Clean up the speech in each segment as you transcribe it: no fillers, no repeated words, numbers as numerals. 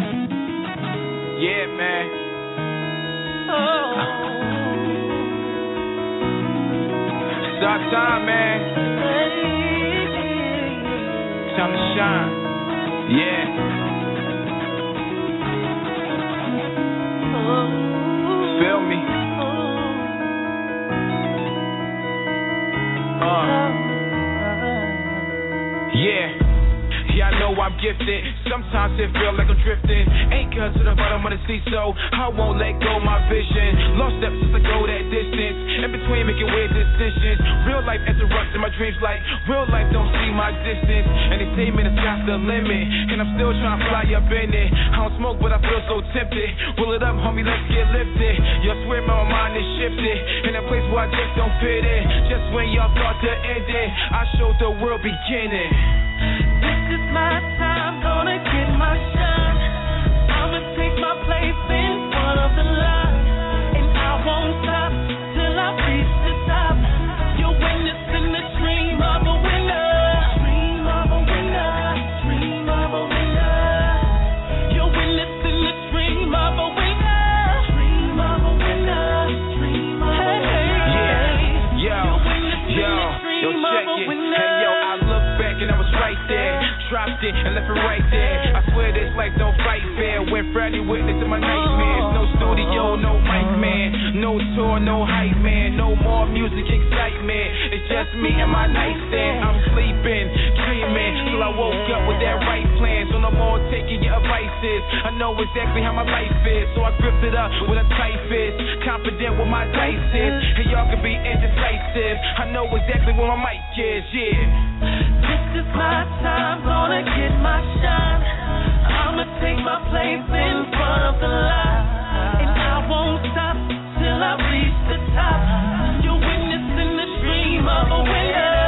Yeah, man. It's our time, man. Time to shine. Yeah. Feel me? Yeah. Yeah, I know I'm gifted. Sometimes it feel like I'm drifting. Anchor to the bottom of the sea, so I won't let go my vision. Lost steps as I go that distance. In between making weird decisions. Real life interrupts in my dreams like real life don't see my distance. And they say, man, the sky's the limit. And I'm still trying to fly up in it. I don't smoke, but I feel so tempted. Roll it up, homie, let's get lifted. Y'all swear my mind is shifted. In a place where I just don't fit in. Just when y'all thought to end it, I showed the world beginning. This is my time, gonna get my shine. I'ma take my place in front of the light. And I won't stop till I reach the top. You're witnessing the dream of a winner. Dream of a winner. Dream of a winner. You're witnessing the dream of a winner. Dream of a winner. Dream of a winner. Yeah, yo, check it. Hey, yo, I look back and I was right there. Dropped it and left it right there. I swear this life don't fight fair. Went Friday witness to my nightmares. No studio, no mic man. No tour, no hype man. No more music excitement. It's just me and my nightstand. I'm sleeping, dreaming till I woke up with that right plan. So no more taking your advices. I know exactly how my life is. So I gripped it up with a tight fist. Confident with my dice is. And y'all can be indecisive. I know exactly where my mic is, yeah. This is my time, gonna get my shine. I'ma take my place in front of the light. And I won't stop till I reach the top. You're witnessing the dream of a winner.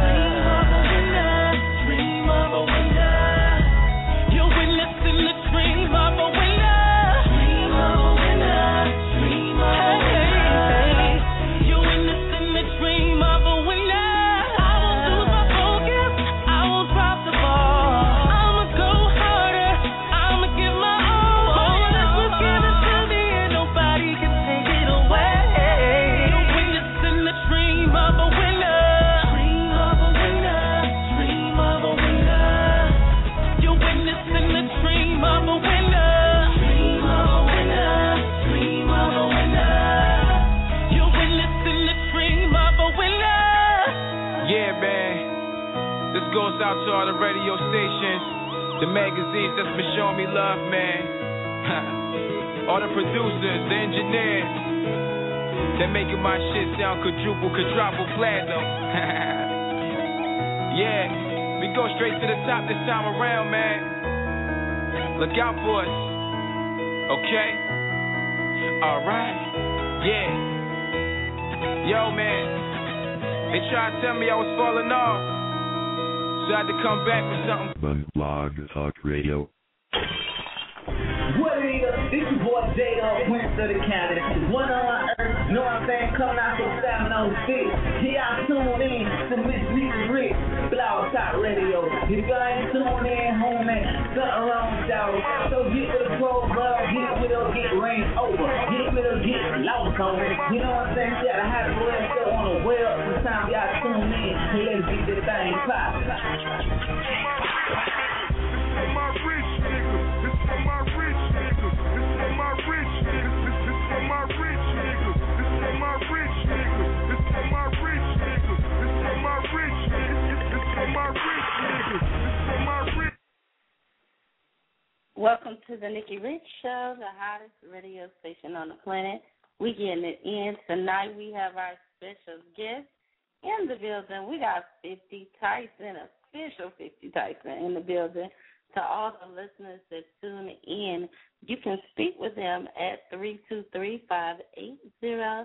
Dream of a winner. You're witnessing the dream of a winner. Dream of a winner. Dream of a winner. You're witnessing the dream of a winner. Goes out to all the radio stations, the magazines that's been showing me love, man. All the producers, the engineers, they're making my shit sound quadruple platinum. Yeah, we go straight to the top this time around, man. Look out for us, okay? Alright, yeah. Yo, man, they tried to tell me I was falling off. So I had to come back with something. Blog Talk Radio. What it is? This is boy J.O. Prince of the County. One on my earth, know what I'm saying? Coming out from 706. Here I tune in to Miss Nikki Rich, Blog Talk Radio. If you ain't tuned in, homie, something wrong with y'all. So get with the program, get with her, get rained over. Get with her, get lost, homie. You know what I'm saying? You gotta have to go and go on the web. Sometimes y'all tune in. Let's get this thing poppin'. Welcome to the Nikki Rich Show, the hottest radio station on the planet. We getting it in. Tonight we have our special guest in the building. We got 50 Tyson, official 50 Tyson in the building. To all the listeners that tune in, you can speak with them at 323-580-5749.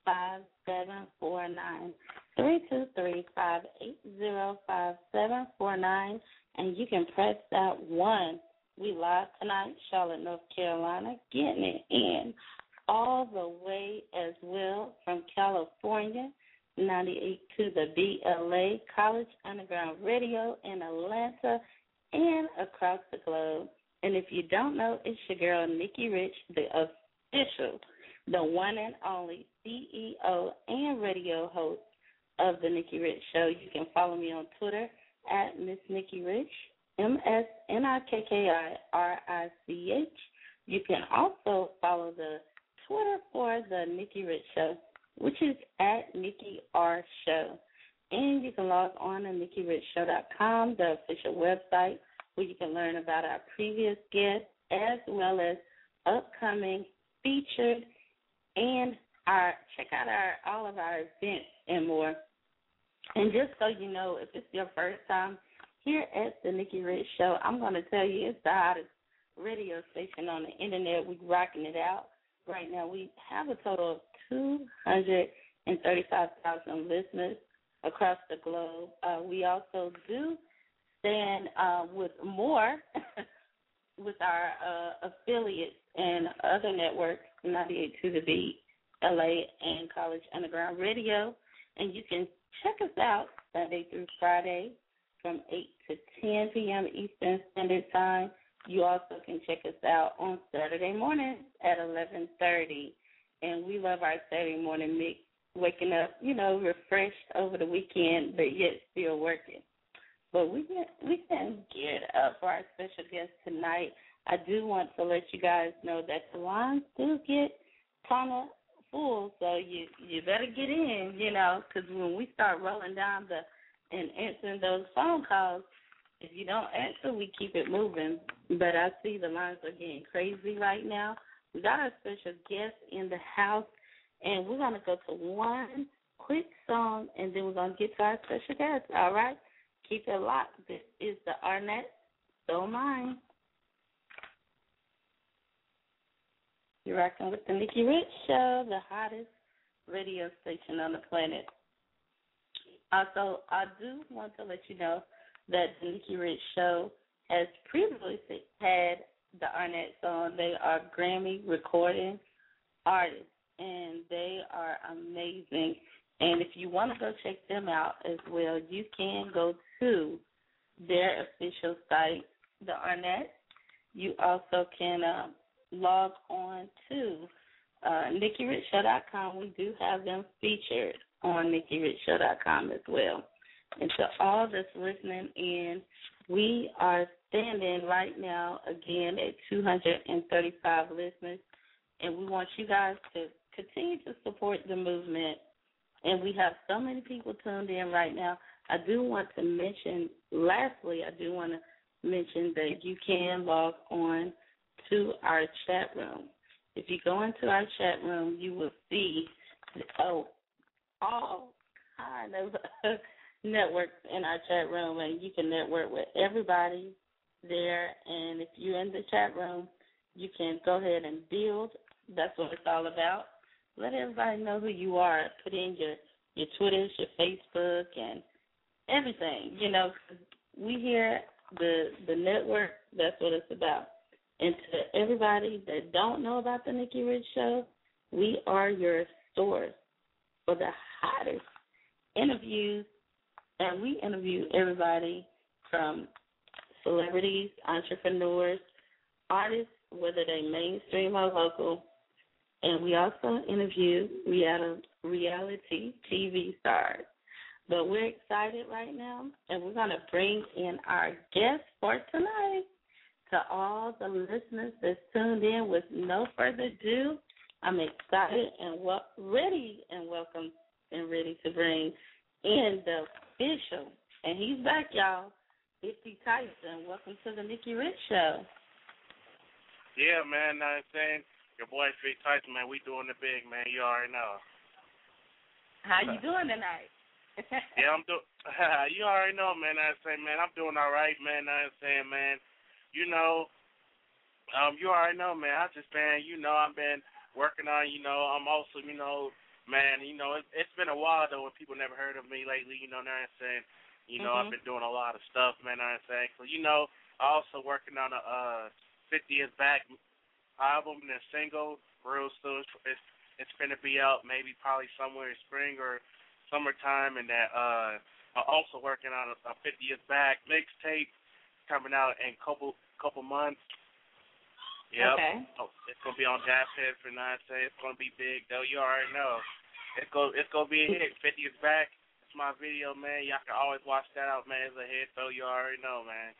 323-580-5749, and you can press that 1. We live tonight, Charlotte, North Carolina, getting it in all the way as well from California, 98 to the BLA, College Underground Radio in Atlanta, and across the globe. And if you don't know, it's your girl, Nikki Rich, the official, the one and only CEO and radio host of The Nikki Rich Show. You can follow me on Twitter at Miss Nikki Rich, MSNIKKIRICH. You can also follow the Twitter for The Nikki Rich Show, which is at Nikki R Show. And you can log on to NikkiRichShow.com, the official website, where you can learn about our previous guests as well as upcoming featured and check out all of our events and more. And just so you know, if it's your first time here at the Nikki Rich Show, I'm going to tell you it's the hottest radio station on the internet. We're rocking it out. Right now we have a total of 235,000 listeners across the globe. We also do stand with more with our affiliates and other networks, 98.2 The Beat, LA, and College Underground Radio. And you can check us out Sunday through Friday from 8 to 10 p.m. Eastern Standard Time. You also can check us out on Saturday mornings at 11:30. And we love our Saturday morning mix, waking up, refreshed over the weekend, but yet still working. But we can get up for our special guest tonight. I do want to let you guys know that the lines do get kind of full, so you better get in, because when we start rolling down and answering those phone calls, if you don't answer, we keep it moving. But I see the lines are getting crazy right now. We got our special guest in the house, and we're going to go to one quick song, and then we're going to get to our special guest, all right? Keep it locked. This is the Arnett So Mine. You're rocking with the Nikki Rich Show, the hottest radio station on the planet. Also, I do want to let you know that the Nikki Rich Show has previously had the Arnett song. They are Grammy recording artists, and they are amazing. And if you want to go check them out as well, you can go to their official site, the Arnett. You also can log on to NikkiRichShow.com. We do have them featured on NikkiRichShow.com as well. And to all that's listening in, we are standing right now, again, at 235 listeners, and we want you guys to continue to support the movement. And we have so many people tuned in right now. I do want to mention, lastly, I do want to mention that you can log on to our chat room. If you go into our chat room, you will see all kind of networks in our chat room, and you can network with everybody there. And if you're in the chat room, you can go ahead and build. That's what it's all about. Let everybody know who you are. Put in your Twitters, your Facebook, and everything. We here, the network, that's what it's about. And to everybody that don't know about the Nikki Rich Show, we are your source for the hottest interviews. And we interview everybody from celebrities, entrepreneurs, artists, whether they mainstream or local. And we also interview reality TV stars. But we're excited right now, and we're going to bring in our guest for tonight. To all the listeners that's tuned in, with no further ado, I'm excited and ready to bring in the official. And he's back, y'all. 50 Tyson. Welcome to the Nikki Rich Show. Yeah, man, I'm saying, your boy 50 Tyson, man, we doing the big, man. You already know. How you doing tonight? Yeah, you already know, man. I say, man, I'm doing all right, man. I'm saying, man, you already know, man. I've been working on, I'm also, man, it's been a while, though, when people never heard of me lately, you know what I'm saying? I've been doing a lot of stuff, man, I'm saying. So, I also working on a 50 Years Back album and a single real soon. It's going to be out maybe probably somewhere in spring or summertime, and that I'm also working on a 50 Years Back mixtape coming out in a couple months. Yep. Okay. Oh, it's gonna be on Jazz Head for 9 Say. It's gonna be big though. You already know. It's gonna be a hit. 50 is back. It's my video, man. Y'all can always watch that out, man. It's a hit though. You already know, man.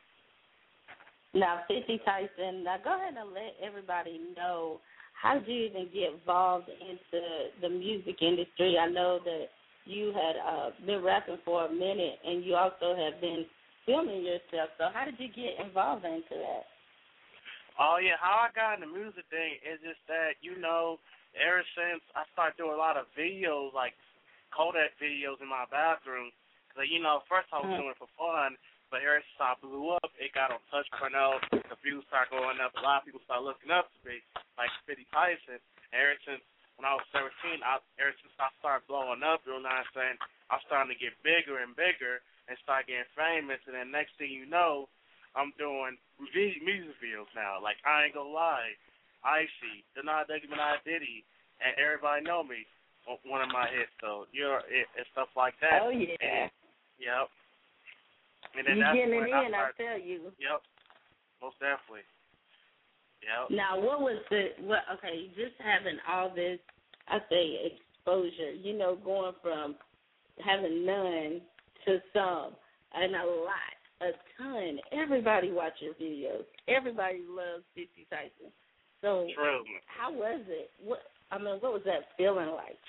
Now, 50 Tyson. Now, go ahead and let everybody know, how did you even get involved into the music industry? I know that you had been rapping for a minute, and you also have been filming yourself. So, how did you get involved into that? Oh, yeah, how I got in the music thing is just that, ever since I started doing a lot of videos, like Kodak videos in my bathroom, because, first I was doing it for fun, but ever since I blew up, it got on Touch Cornell, the views started going up, a lot of people started looking up to me, like 50 Tyson, and ever since when I was 17, ever since I started blowing up, you know what I'm saying, I was starting to get bigger and bigger and start getting famous, and then next thing you know, I'm doing music videos now. Like, I Ain't Gonna Lie, Icy, Deny Diddy, and everybody know me. One of my hits, so and stuff like that. Oh yeah. Yep. And then you that's getting when it in, I tell you. Yep. Most definitely. Yep. Now, what was okay, just having all this, I say, exposure, going from having none to some and a lot. A ton. Everybody watch your videos. Everybody loves 50 Tyson. So, True. How was it? What was that feeling like?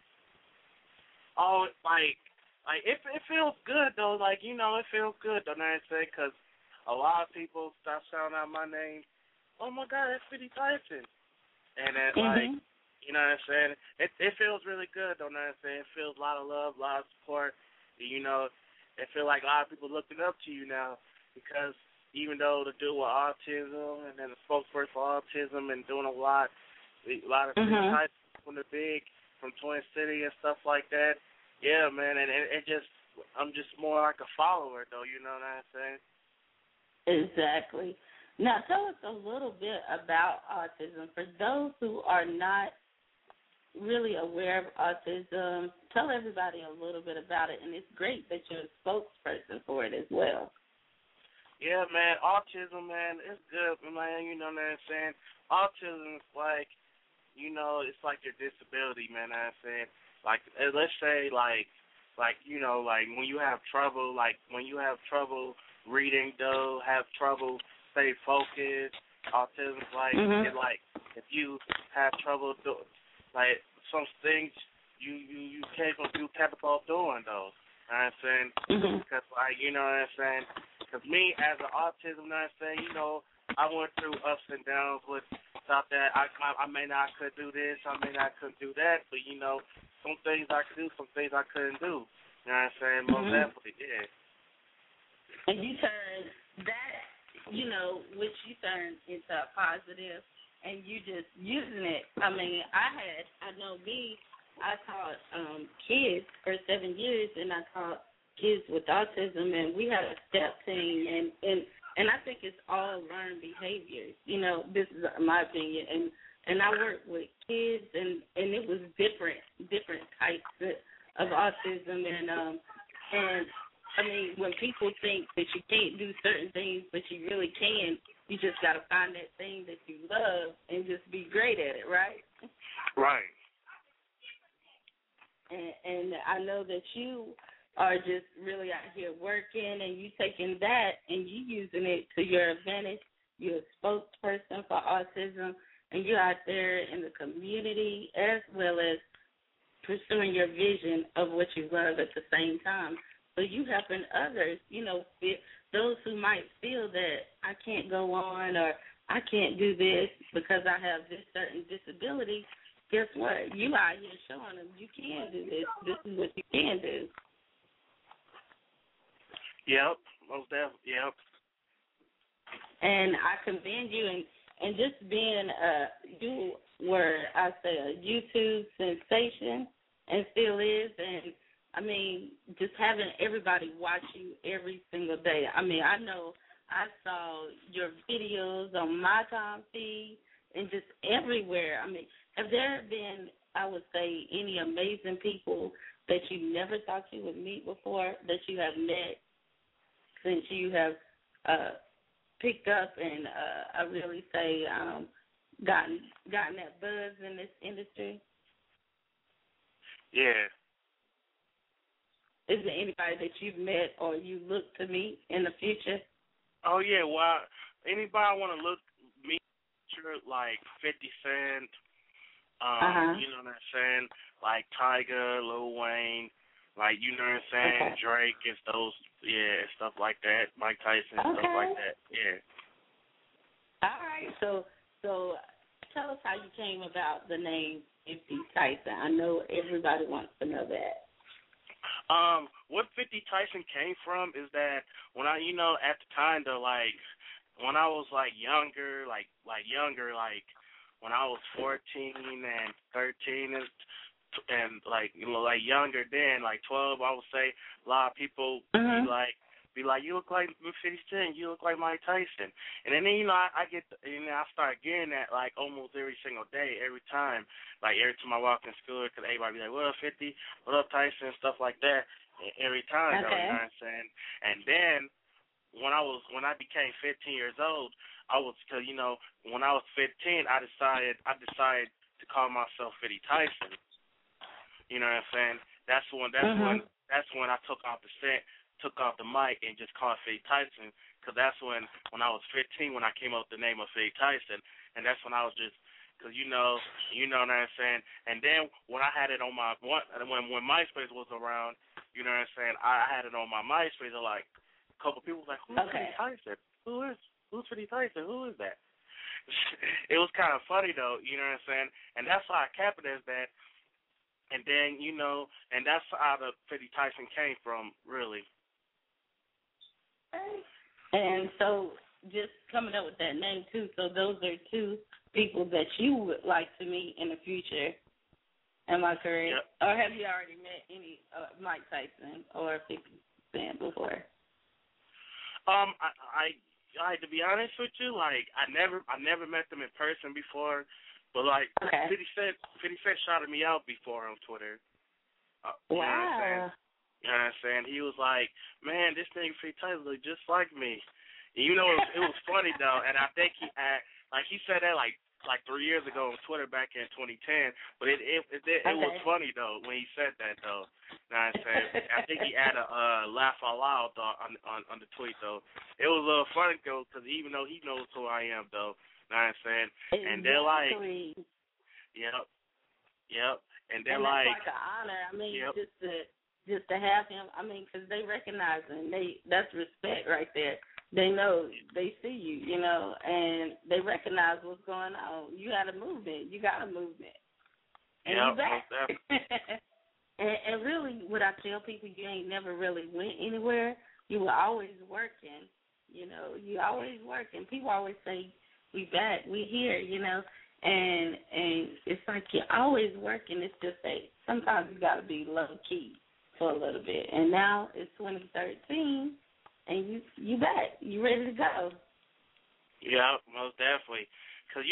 Oh, it feels good though. Like, it feels good. Don't I say? Because a lot of people start shouting out my name. Oh my God, that's 50 Tyson. And then you know what I'm saying? It feels really good. Don't I say? It feels a lot of love, a lot of support. It feel like a lot of people looking up to you now, because even though the dude with autism and then the spokesperson for autism and doing a lot of types from the big, from Twin City and stuff like that. Yeah, man, and I'm just more like a follower though, you know what I'm saying? Exactly. Now tell us a little bit about autism. For those who are not really aware of autism, tell everybody a little bit about it, and it's great that you're a spokesperson for it as well. Yeah, man, autism, man, it's good, man, you know what I'm saying? Autism is like, it's like your disability, man, I'm saying. Like, let's say, like when you have trouble, reading, though, have trouble stay focused, autism, it's like, if you have trouble like some things you can't about doing those. You know what I'm saying? Because you know what I'm saying? Because me as an autism, you know what I'm saying? I went through ups and downs with stuff that I may not could do this, I may not could do that, but some things I could do, some things I couldn't do. You know what I'm saying? Most definitely, yeah. And you turned that, which you turned into a positive. And you just using it. I taught kids for 7 years, and I taught kids with autism, and we had a step team, and I think it's all learned behaviors. This is my opinion, and I work with kids, and it was different types of autism, and when people think that you can't do certain things, but you really can. You just got to find that thing that you love and just be great at it, right? Right. And I know that you are just really out here working, and you taking that and you using it to your advantage. You're a spokesperson for autism, and you're out there in the community as well as pursuing your vision of what you love at the same time. So you helping others, those who might feel that I can't go on or I can't do this because I have this certain disability. Guess what? You out here showing them you can do this. This is what you can do. Yep, most definitely. Yep. And I commend you, and just being you were, I say, a YouTube sensation and still is, and just having everybody watch you every single day. I know I saw your videos on my time feed and just everywhere. Have there been, I would say, any amazing people that you never thought you would meet before that you have met since you have picked up and I really say gotten that buzz in this industry? Yeah. Is there anybody that you've met or you look to meet in the future? Oh yeah, well, anybody want to look me like 50 Cent, you know what I'm saying, like Tyga, Lil Wayne, like, you know what I'm saying, Drake and those, and stuff like that, Mike Tyson, stuff like that, yeah. All right, so tell us how you came about the name 50 Tyson. I know everybody wants to know that. What 50 Tyson came from is that when I, at the time though, like when I was like younger, like when I was 14 and 13 and like younger then, like 12, I would say a lot of people be like, you look like 50 Cent, you look like Mike Tyson. And then, I start getting that, like, almost every single day, every time. Like, every time I walk in school, because everybody be like, what up, 50? What up, Tyson? Stuff like that. Every time, though, you know what I'm saying? And then, when I became 15 years old, because, when I was 15, I decided to call myself 50 Tyson. You know what I'm saying? That's when I took off the mic and just called 50 Tyson, because that's when I was 15 when I came up with the name of 50 Tyson, and that's when I was just, because you know what I'm saying. And then when I had it on when MySpace was around, you know what I'm saying, I had it on my MySpace, and like a couple people was like, who's 50 Tyson? Who's 50 Tyson? Who is that? It was kind of funny though, you know what I'm saying, and that's why I kept it as that. And then, and that's how the 50 Tyson came from, really. And so just coming up with that name, too, so those are two people that you would like to meet in the future. Am I correct? Yep. Or have you already met any Mike Tyson or 50 Cent before? I to be honest with you, like, I never met them in person before. But, like, 50 Cent shouted me out before on Twitter. Wow. You know what I'm saying? He was like, man, this thing 50 Tyson look just like me. And, it was funny, though, and I think he said that, like 3 years ago on Twitter back in 2010, but it was funny, though, when he said that, though. You know what I'm saying? I think he added a laugh out loud on the tweet, though. It was a little funny, though, because even though he knows who I am, though, you know what I'm saying? Exactly. And they're like, yep. And they're like, that's like an honor. I mean, just to have him. I mean, because they recognize him. That's respect right there. They know, they see you, and they recognize what's going on. You got a movement. And you back. and really, what I tell people, you ain't never really went anywhere. You were always working. You always working. People always say, we back, we here, and it's like you're always working. It's just that sometimes you got to be low-key for a little bit. And now it's 2013, and you back. You ready to go. Yeah, most definitely. Because,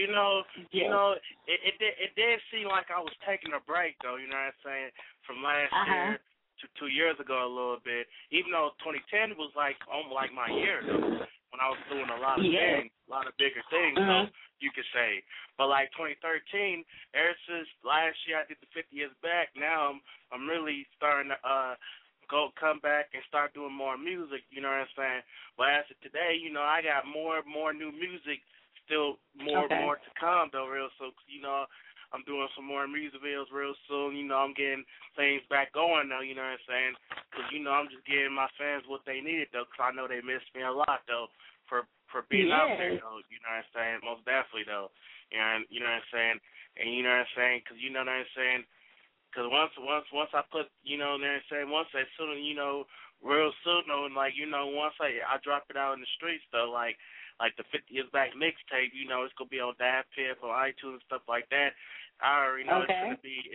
it did seem like I was taking a break, though, you know what I'm saying, from last year to 2 years ago a little bit, even though 2010 was almost like my year, though, when I was doing a lot of things, a lot of bigger things, so you could say. But like 2013, ever since last year I did the 50 years back, now I'm really starting to come back and start doing more music, you know what I'm saying? But as of today, I got more new music, still more to come though, real soon. I'm doing some more music videos real soon. I'm getting things back going though, you know what I'm saying? Because, I'm just giving my fans what they needed though, because I know they miss me a lot though for being out there though, you know what I'm saying? Most definitely though. And, you know what I'm saying? And you know what I'm saying? Because you know what I'm saying? Because once I put, you know what I'm saying, once I soon, real soon though, and once I drop it out in the streets though, like the 50 Years Back mixtape, it's gonna be on DatPiff, on iTunes and stuff like that. I already know it's gonna be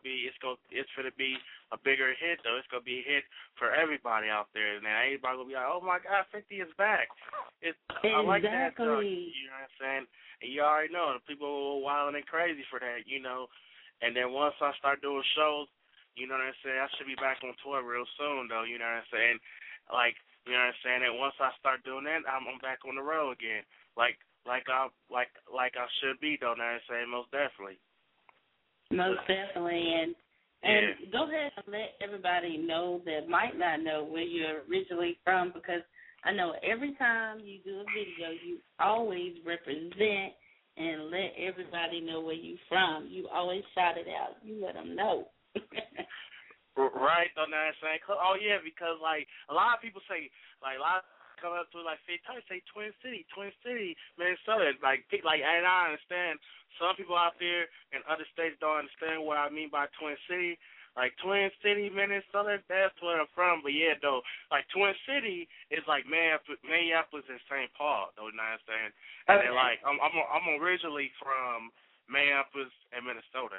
a bigger hit though. It's gonna be a hit for everybody out there. Now everybody gonna be like, oh my God, 50 is back. I like that though. You know what I'm saying? And you already know the people were wilding and crazy for that. And then once I start doing shows, you know what I'm saying, I should be back on tour real soon though. You know what I'm saying? Like You know what I'm saying? And once I start doing that, I'm back on the road again, like I should be, though. You know what I'm saying? Most definitely. Most definitely, and go ahead and let everybody know that might not know where you're originally from, because I know every time you do a video, you always represent and let everybody know where you're from. You always shout it out. You let them know. Right, though, know what I'm saying? Oh, yeah, because, like, a lot of people say, like, a lot of people come up to, like, say Twin City, Minnesota. Like, and I understand some people out there in other states don't understand what I mean by Twin City. Like, Twin City, Minnesota, that's where I'm from. But, yeah, though, like, Twin City is like Minneapolis and St. Paul, though, you know what I'm saying? And then, like, I'm originally from Minneapolis and Minnesota.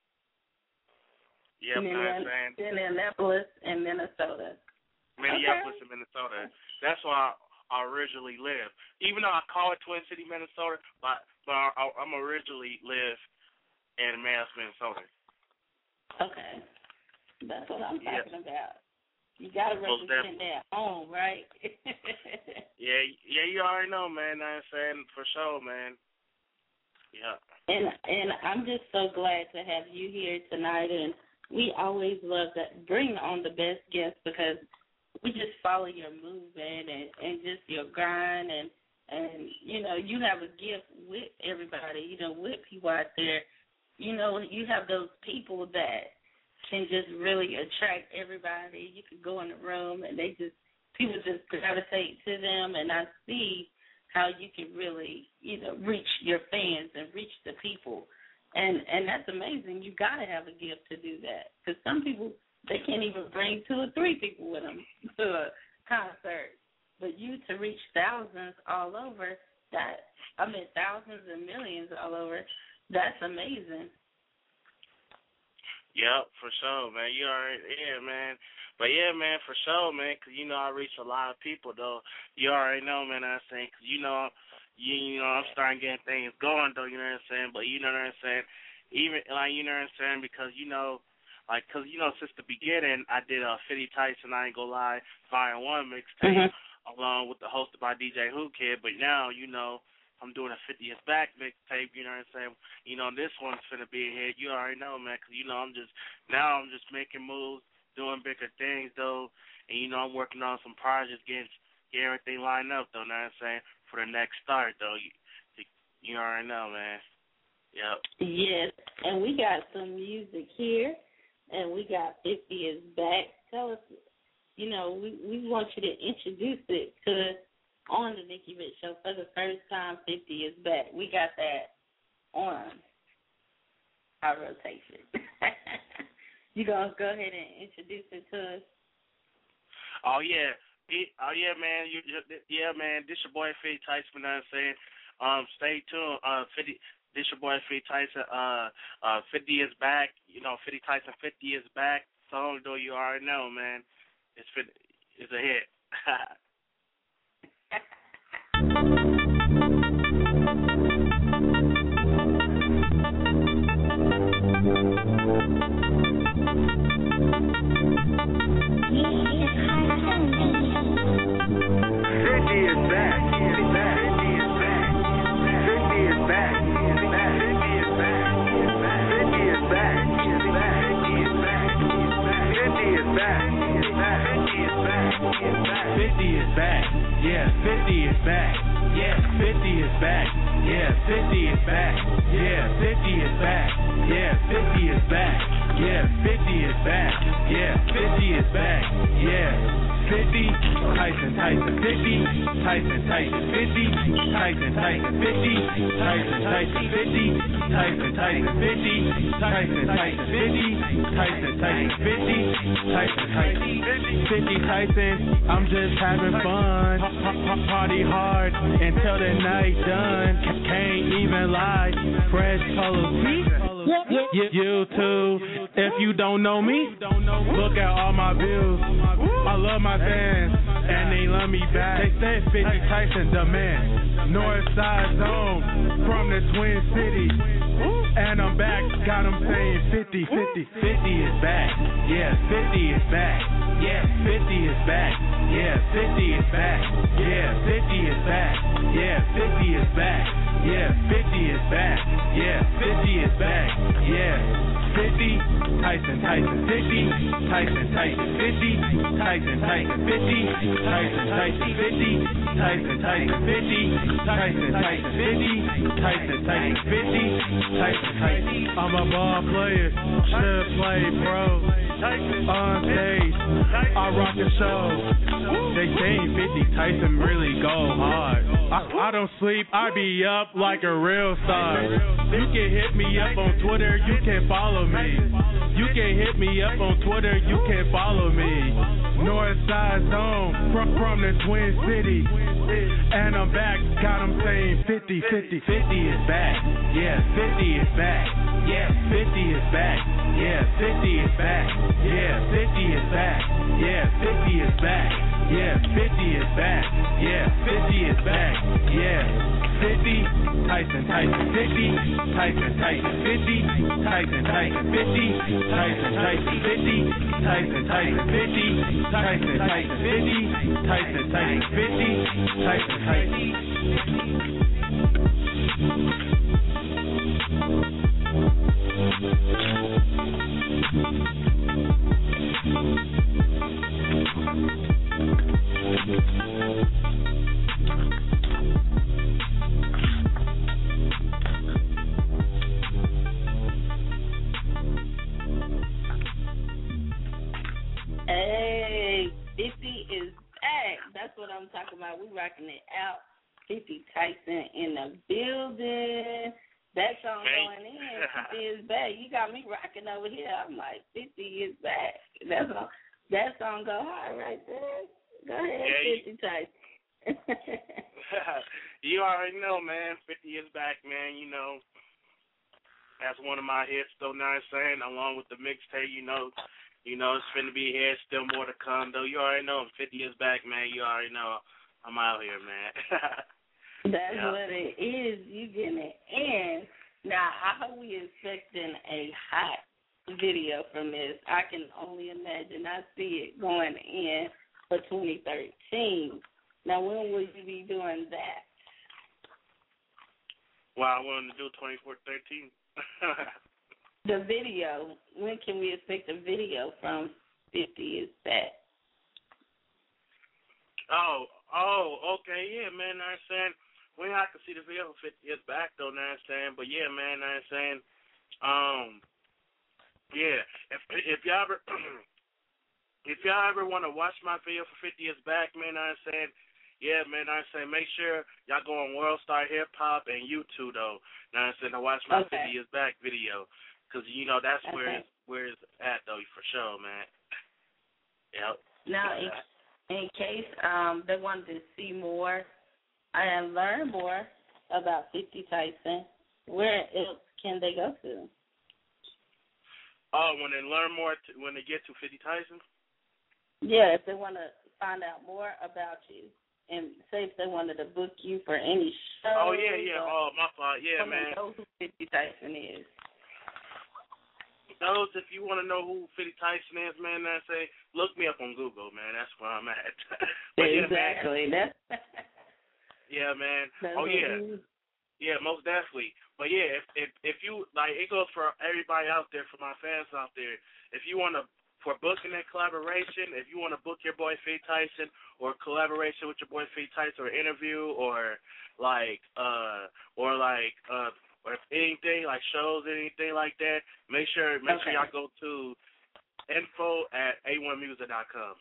Yeah, you know what I'm saying? Minneapolis and Minnesota. Minneapolis and Minnesota. That's where I originally live. Even though I call it Twin City, Minnesota, but I'm originally live in Minnesota. Okay. That's what I'm talking about. You got to represent that home, right? Yeah, you already know, man. I'm saying, for sure, man. Yeah. And I'm just so glad to have you here tonight, and we always love to bring on the best guests because we just follow your movement and just your grind and you know, you have a gift with everybody, you know, with people out there. You know, you have those people that can just really attract everybody. You could go in the room and people just gravitate to them, and I see how you can really, you know, reach your fans and reach the people. And that's amazing. You got to have a gift to do that. Because some people, they can't even bring 2 or 3 people with them to a concert. But you to reach thousands all over, thousands and millions all over, that's amazing. Yep, for sure, man. You already, man. But, yeah, man, for sure, man, because, you know, I reach a lot of people, though. You already know, man, I'm saying, because, you know, I'm starting getting things going, though, you know what I'm saying? But, you know what I'm saying? Even, like, you know what I'm saying? Because, you know, like, because, you know, since the beginning, I did 50 Tyson, I Ain't Gonna Lie, Volume 1 mixtape, along with the hosted by DJ Who Kid. But now, you know, I'm doing a 50th Back mixtape, you know what I'm saying? You know, this one's finna be a hit. You already know, man, because, you know, I'm just making moves, doing bigger things, though. And, you know, I'm working on some projects, getting everything lined up, though, you know what I'm saying? For the next start, though. You already know, man. Yep. Yes, and we got some music here, and we got 50 is Back. Tell us, you know, we want you to introduce it on the Nikki Rich Show for the first time. 50 is Back. We got that on our rotation. You gonna go ahead and introduce it to us? Oh yeah, man. Man. This your boy 50 Tyson. You know what I'm saying? Stay tuned. 50. This your boy 50 Tyson. 50 is Back. You know, 50 Tyson. 50 is Back. Song, though, you already know, man. It's a hit. Yeah, 50 is back. Yeah, 50 is back. Yeah, 50 is back. Yeah, 50 is back. Yeah, 50 is back. Yeah, 50 is back. Yeah, 50 is back. Yeah, 50 Tyson 50 Tyson 50 Tyson 50 Tyson 50 Tyson 50 Tyson 50 Tyson. I'm just having fun. Party hard until the night done. Can't even lie. Fresh color teeth. You too. If you don't know me, look at all my views. I love my fans, and they love me back. They said 50 Tyson the man. North Side Zone from the Twin Cities. And I'm back, got them saying 50 is back. Yeah, 50 is back. Yeah, 50 is back. Yeah, 50 is back. Yeah, 50 is back. Yeah, 50 is back. Yeah, 50 is back. Yeah, 50 is back. Yeah, 50. Tyson 50. Tyson 50. Tyson 50. Tyson 50. Tyson 50. Tyson 50. Tyson 50. Tyson 50. Tyson 50. I'm a ball player. Should play pro. On stage, I rock the show. They saying 50 Tyson really go hard. I don't sleep, I be up like a real star. You can hit me up on Twitter, you can follow me. You can hit me up on Twitter, you can follow me. Northside Zone, from the Twin City. And I'm back, got them saying 50, 50, 50 is back. Yeah, 50 is back. Yeah, 50 is back. Yeah, 50 is back. Yeah, 50 is back. Yeah, 50 is back. Yeah, 50 is back. Yeah, 50 is back. Yeah, 50. Tyson 50. Tyson 50. Tyson 50. Tyson 50. Tyson 50. Tyson 50. Tyson 50. Tyson 50. Tyson 50. Hey, 50 is back. That's what I'm talking about. We rocking it out. 50 Tyson in the building. That song going in. 50 is back. You got me rocking over here. I'm like, 50 is back. That song go hard right there. Go ahead, 50 Tyson. You already know, man. 50 is back, man. You know, that's one of my hits, though. Now I'm saying, along with the mixtape, you know, it's finna be here. Still more to come, though. You already know, 50 is back, man. You already know I'm out here, man. That's what it is. You getting it in. Now, are we expecting a hot video from this? I can only imagine. I see it going in for 2013. Now, when will you be doing that? Well, I wanted to do 2013. The video. When can we expect a video from 50 is back? Oh, okay, yeah, man. I'm saying we have to see the video 50 is back, though. Now I'm saying, but yeah, man. I'm saying, yeah. If y'all ever if y'all ever want to watch my video for 50 is back, man. I'm saying, yeah, man. I'm saying, make sure y'all go on World Star Hip Hop and YouTube, though. Now I'm saying, to watch my 50 is back video, because you know that's where it's at, though, for sure, man. Yep. Now, in case they wanted to see more and learn more about 50 Tyson, where else can they go to? Oh, when they learn more, when they get to 50 Tyson? Yeah, if they want to find out more about you, and say if they wanted to book you for any show. Oh, yeah. Oh, my fault. Yeah, man. Know who 50 Tyson is. Those, if you want to know who 50 Tyson is, man, I say, look me up on Google, man. That's where I'm at. But exactly. Yeah, man. Yeah, man. Oh, yeah. Yeah, most definitely. But, yeah, if you, like, it goes for everybody out there, for my fans out there. If you want to, for booking that collaboration, if you want to book your boy 50 Tyson or collaboration with your boy 50 Tyson or interview or or if anything, like shows, anything like that, make sure y'all go to info@a1music.com.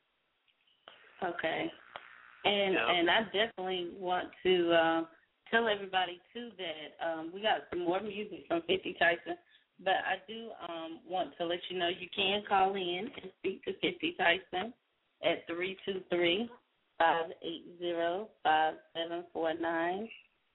Okay. And I definitely want to tell everybody, too, that we got some more music from 50 Tyson, but I do want to let you know you can call in and speak to 50 Tyson at 323-580-5749.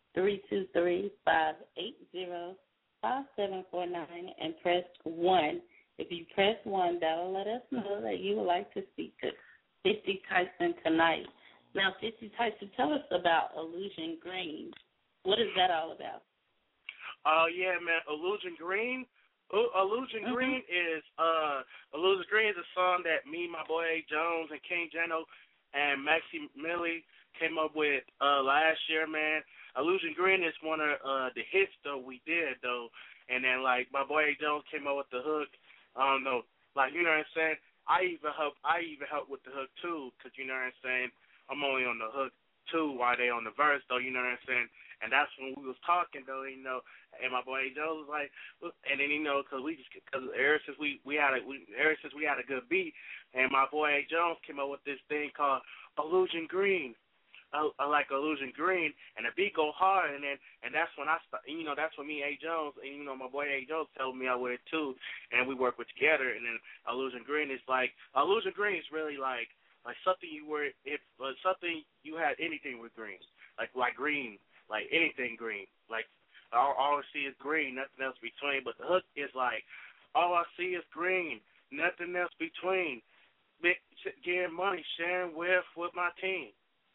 323-580-5749 and press 1. If you press 1, that'll let us know that you would like to speak to 50 Tyson tonight. Now, 50 Tyson, tell us about Illusion Green. What is that all about? Oh, yeah, man. Illusion Green? Illusion Green is a song that me, my boy A. Jones, and King Jano and Maxie Millie came up with last year, man. Illusion Green is one of the hits though we did though, and then like my boy A. Jones came up with the hook. I don't know, like you know what I'm saying. I even helped with the hook too, cause you know what I'm saying. I'm only on the hook too while they on the verse though, you know what I'm saying. And that's when we was talking though, you know. And my boy A. Jones was like, and then you know, cause ever since we had a good beat, and my boy A. Jones came up with this thing called Illusion Green. I like Illusion Green, and the beat go hard, and that's when that's when me A. Jones, and you know my boy A. Jones told me I with it too, and we work with together, and then Illusion Green is really like something something you had anything with green, like green, like anything green, like all I see is green, nothing else between, but the hook is like all I see is green, nothing else between, getting money, sharing with my team.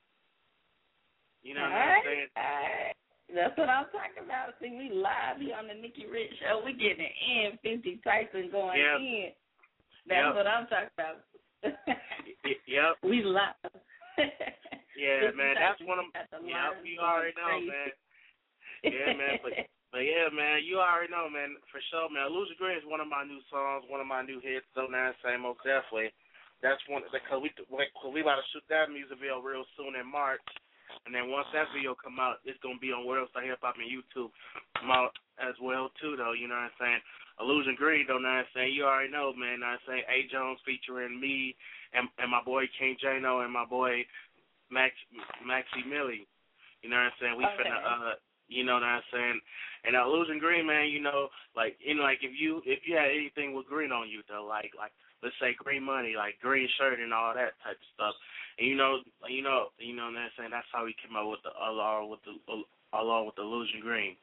You know what I'm saying? That's what I'm talking about. See, we live here on the Nikki Rich Show. We getting it in. 50 Tyson going in. That's what I'm talking about. Yep. We live. Yeah, man. That's one of them. Yep, you already know, man. Yeah, man. But yeah, man, you already know, man, for sure, man. Illusion Green is one of my new songs, one of my new hits, so now same most definitely. That's one because we about to shoot that music video real soon in March. And then once that video come out, it's going to be on World Star Hip Hop and YouTube as well, too, though, you know what I'm saying? Illusion Green, though, know what I'm saying? You already know, man, know what I'm saying? A. Jones featuring me and my boy King Jano and my boy Maxie Millie. You know what I'm saying? We finna, you know what I'm saying? And Illusion Green, man, you know, like if you had anything with green on you, though, like let's say green money, like green shirt and all that type of stuff. And you know what I'm saying? That's how we came up with along with the Illusion Green.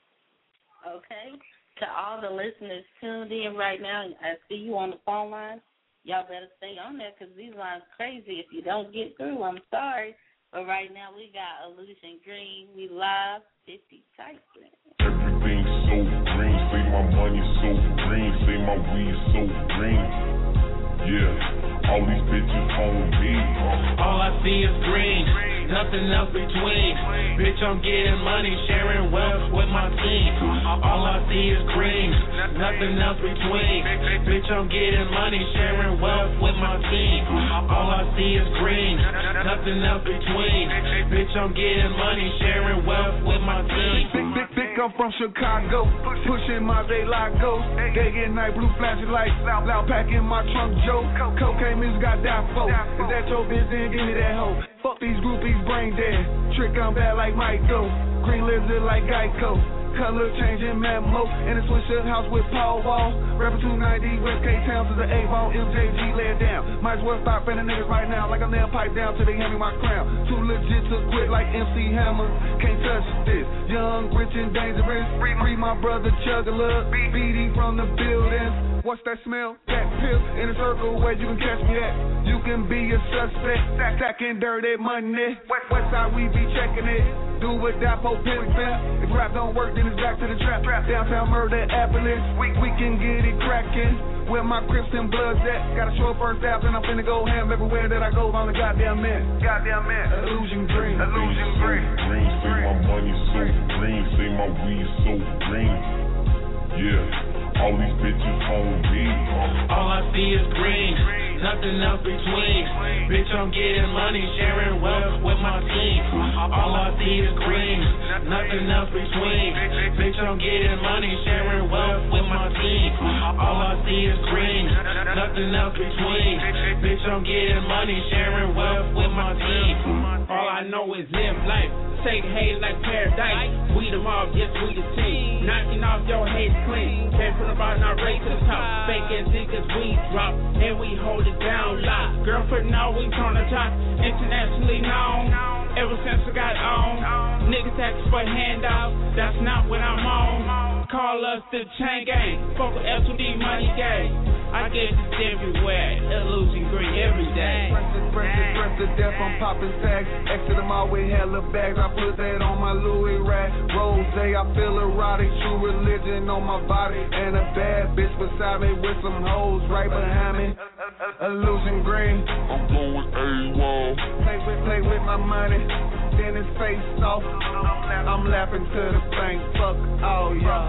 Okay. To all the listeners tuned in right now, I see you on the phone line. Y'all better stay on there because these lines crazy. If you don't get through, I'm sorry. But right now we got Illusion Green. We live 50 Tyson. Everything's so green. Say my money's so green. Say my weed's so green. Yeah, all these bitches on me. All I see is green, nothing else between. Bitch, I'm getting money, sharing wealth with my team. All I see is green, nothing else between. Bitch, I'm getting money, sharing wealth with my team. All I see is green, nothing else between. Bitch, I'm getting money, sharing wealth with my team. Big, I'm from Chicago, pushing my Lago. Day and night, blue flashing lights, loud pack in my trunk, Joe. Cocaine music got die for. Is that your business? Give me that hoe. Fuck these groupies, brain dead. Trick, I'm bad like Michael. Green lizard like Geico. Color changing memo. In a Swisher house with Paul Wall. Rapper 290, West K-Town to the A-Ball. MJG lay it down. Might as well start fanning niggas right now. Like a nail pipe down till they hand me my crown. Too legit to quit like MC Hammer. Can't touch this. Young, rich, and dangerous. Free my brother Chugga-Lug. BD from the building. What's that smell? That pill in a circle where you can catch me at. You can be a suspect. Stacking dirty money. West side we be checking it. Do what that po pimp. If rap don't work, then it's back to the trap. Downtown murder, Appalachia. We can get it cracking. Where my Crips and Bloods at. Gotta show up first out, and I'm finna go ham everywhere that I go. I'm the goddamn man. Illusion Green. Illusion Green. Say my money's so green. Say my weed's so green. Yeah. All these bitches on me. All I see is green, nothing else between. Bitch, I'm getting money, sharing wealth with my team. All I see is green, nothing else between. Bitch, I'm getting money, sharing wealth with my team. All I see is green, nothing else between. Bitch, I'm getting money, sharing wealth with my team. All I know is live life. Take hate like paradise. We them off, yes, we the team. Knocking off your head clean. Came from the bottom, now raise to the top. Fake ass niggas, we drop. And we hold it down lock. Girlfriend, now we turn the top. Internationally known. Ever since I got on. Niggas asking for handouts. That's not what I'm on. Call us the chain gang. Fuck with L2D money gang. I get this everywhere. Illusion green every day. Press to death, I'm popping tags. Exit them out with hella bags. I put that on my Louis rack. Rose, I feel erotic. True religion on my body. And a bad bitch beside me with some hoes right behind me. Illusion green. I'm going AWOL. Play with my money. Then it's face off. I'm laughing to the bank. Fuck all y'all.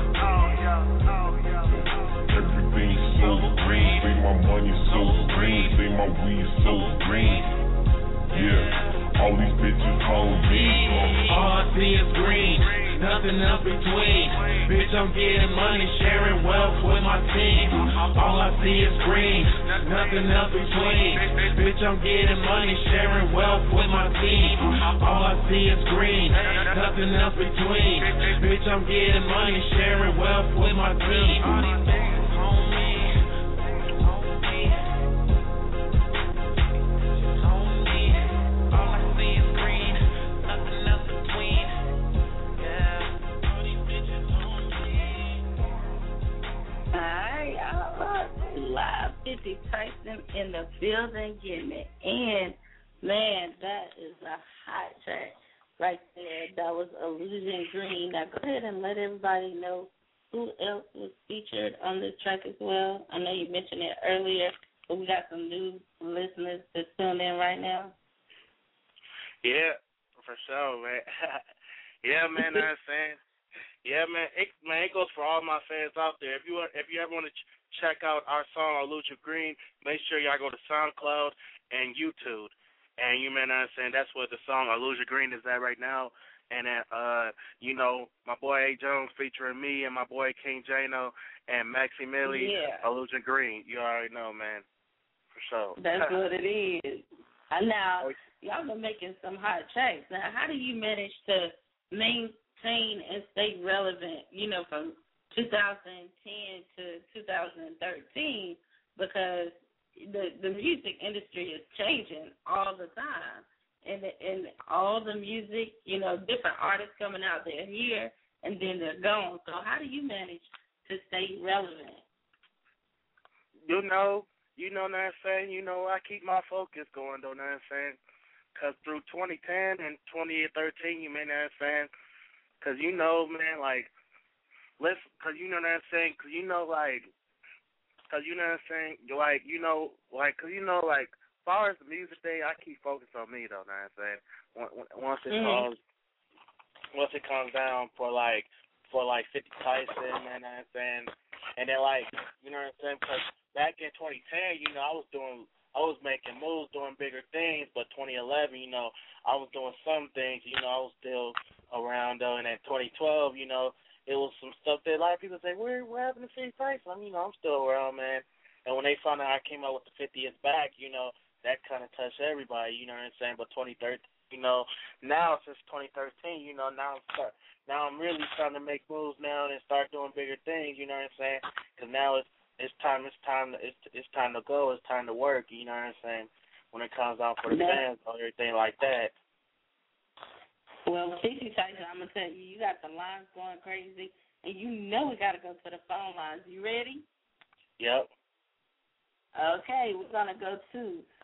Everything's so green. Say my money's so green. Say my weed's so green. Yeah, all these bitches on me. All I see is green, nothing else between. Bitch, I'm getting money, sharing wealth with my team. All I see is green, nothing else between. Bitch, I'm getting money, sharing wealth with my team. All I see is green, nothing else between. Bitch, I'm getting money, sharing wealth with my team. All these niggas on me. Live 50 Tyson in the building getting it. And man, that is a hot track right there. That was Illusion Green. Now go ahead and let everybody know who else was featured on this track as well. I know you mentioned it earlier, but we got some new listeners that's tuned in right now. Yeah, for sure, man. Yeah, man, I'm saying. Yeah, man, it goes for all my fans out there. If you ever want to check out our song Illusion Green, make sure y'all go to SoundCloud and YouTube. And you man, I'm saying that's where the song Illusion Green is at right now. And you know, my boy A Jones featuring me and my boy King Jano and Maxie Millie, Illusion Green. You already know, man, for sure. That's what it is. Now y'all been making some hot tracks. Now, how do you manage to maintain and stay relevant, you know, from 2010 to 2013, because the music industry is changing all the time, and all the music, you know, different artists coming out, they're here and then they're gone. So how do you manage to stay relevant? You know what I'm saying? You know, I keep my focus going, though, know what I'm saying? Because through 2010 and 2013, you know what I'm saying? Because, you know, man, like, because you know what I'm saying? Because, you know, like, because, you know what I'm saying? Like, you know, like, because, you know, like, as far as the music thing, I keep focused on me, though, know what I'm saying? Once it comes down for 50 Tyson, man, know what I'm saying? And then, like, you know what I'm saying? Because back in 2010, you know, I was making moves, doing bigger things, but 2011, you know, I was doing some things, you know, I was still around, though, and at 2012, you know, it was some stuff that a lot of people say, what happened to 50 Tyson? I mean, you know, I'm still around, man. And when they found out I came out with the 50th back, you know, that kind of touched everybody, you know what I'm saying? But 2013, you know, now since 2013, you know, now I'm really starting to make moves now and start doing bigger things, you know what I'm saying? Because now it's time to go. It's time to work. You know what I'm saying? When it comes out for the fans or everything like that. Well, 50 Tyson, I'm gonna tell you, you got the lines going crazy, and you know we gotta go to the phone lines. You ready? Yep. Okay, we're gonna go to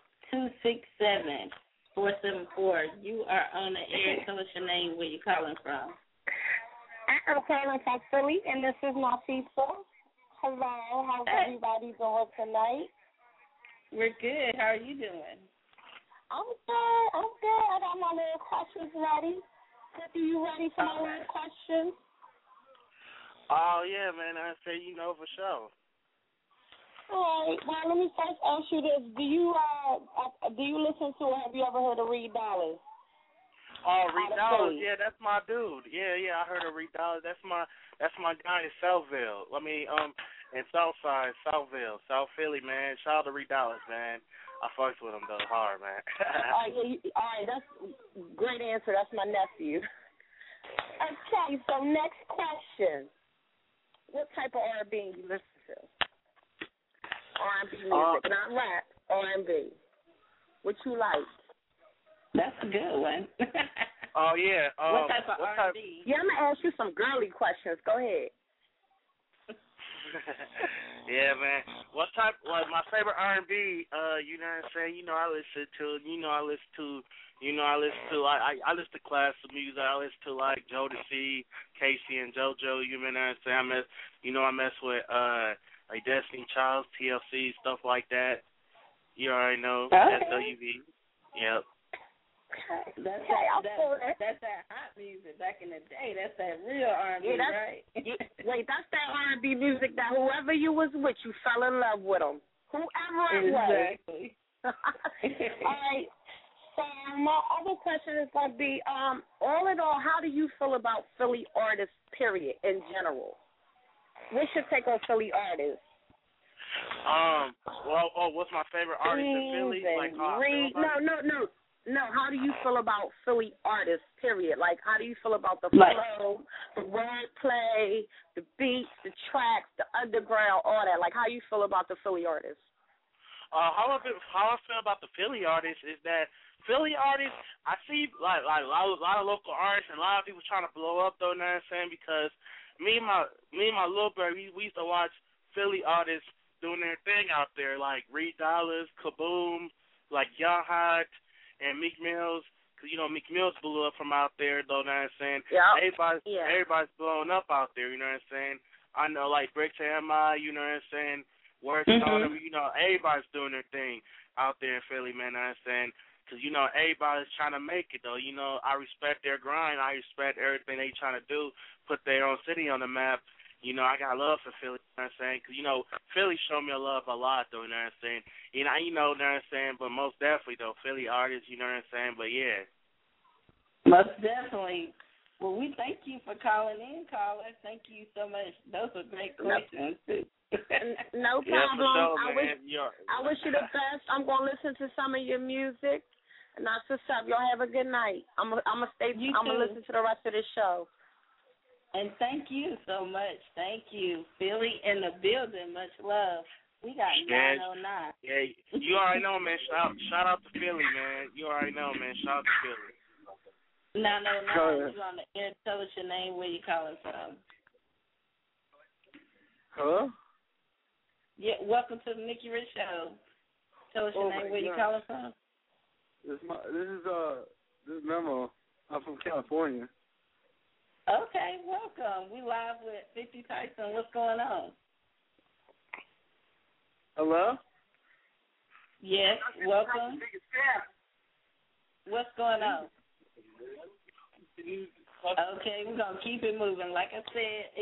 267-474. You are on the air. Tell us your name, where you calling from. I'm calling from Philly, and this is my people. Hello, how's everybody doing tonight? We're good. How are you doing? I'm good. I got my little questions ready. Are you ready for my little questions? Oh, yeah, man. I say, you know, for sure. All right. Well, let me first ask you this. Do you listen to, have you ever heard of Reed Dollaz? Oh, Reed Dollaz, yeah, that's my dude. Yeah, I heard of Reed Dollaz. That's my guy in Southville. In Southside, Southville, South Philly, man. Shout out to Reed Dollaz, man. I fucks with him, though, hard, man. All right, that's a great answer. That's my nephew. Okay, so next question. What type of R&B you listen to? R&B music, not rap, R&B. What you like? That's a good one. Oh, yeah. What type of R&B? Yeah, I'm going to ask you some girly questions. Go ahead. Yeah, man. What type? Like my favorite R&B. You know what I'm saying? You know I listen to. I listen to classical music. I listen to like Jodeci, Casey and JoJo. You know what I'm saying? I mess with like Destiny Child, TLC, stuff like that. You already know. Okay. SWV. Yep. That's that hot music back in the day. That's that real R&B, right? Wait, that's that R&B music that whoever you was with, you fell in love with them. Whoever it was. Exactly. All right. So my other question is going to be, all in all, how do you feel about Philly artists, period, in general? What's your take on Philly artists? What's my favorite artist in Philly? Like, No, how do you feel about Philly artists, period? Like, how do you feel about the flow, the wordplay, the beats, the tracks, the underground, all that? Like, how do you feel about the Philly artists? How I feel about the Philly artists is that Philly artists, I see like a lot of local artists and a lot of people trying to blow up, though, you know what I'm saying? Because me and my little brother, we used to watch Philly artists doing their thing out there, like Reed Dollaz, Kaboom, like Young Hot, and Meek Mills, because, Meek Mills blew up from out there, though, you know what I'm saying? Yeah. Everybody's blowing up out there, you know what I'm saying? I know, like, Bricks and M.I., you know what I'm saying? Words and all them, everybody's doing their thing out there in Philly, man, you know what I'm saying? Because, everybody's trying to make it, though. I respect their grind. I respect everything they trying to do, put their own city on the map. I got love for Philly, you know what I'm saying? Because, Philly showed me a love a lot, though, you know what I'm saying? You know what I'm saying? But most definitely, though, Philly artists, you know what I'm saying? But, yeah. Most definitely. Well, we thank you for calling in, caller. Thank you so much. Those are great questions, too. No problem. Yeah, for sure, I wish you the best. I'm going to listen to some of your music. And that's what's up. Y'all have a good night. I'm gonna listen to the rest of the show. And thank you so much. Thank you. Philly in the building. Much love. We got 909. Yeah, you already know, man. Shout out to Philly, man. You already know, man. Shout out to Philly. 909. You on the air. Tell us your name, where you calling from. Hello? Yeah, welcome to the Nikki Rich Show. Tell us your name, where you calling from. This is Memo. I'm from California. Okay, welcome. We live with 50 Tyson. What's going on? Hello? Yes, welcome. What's going on? Okay, we're going to keep it moving. Like I said,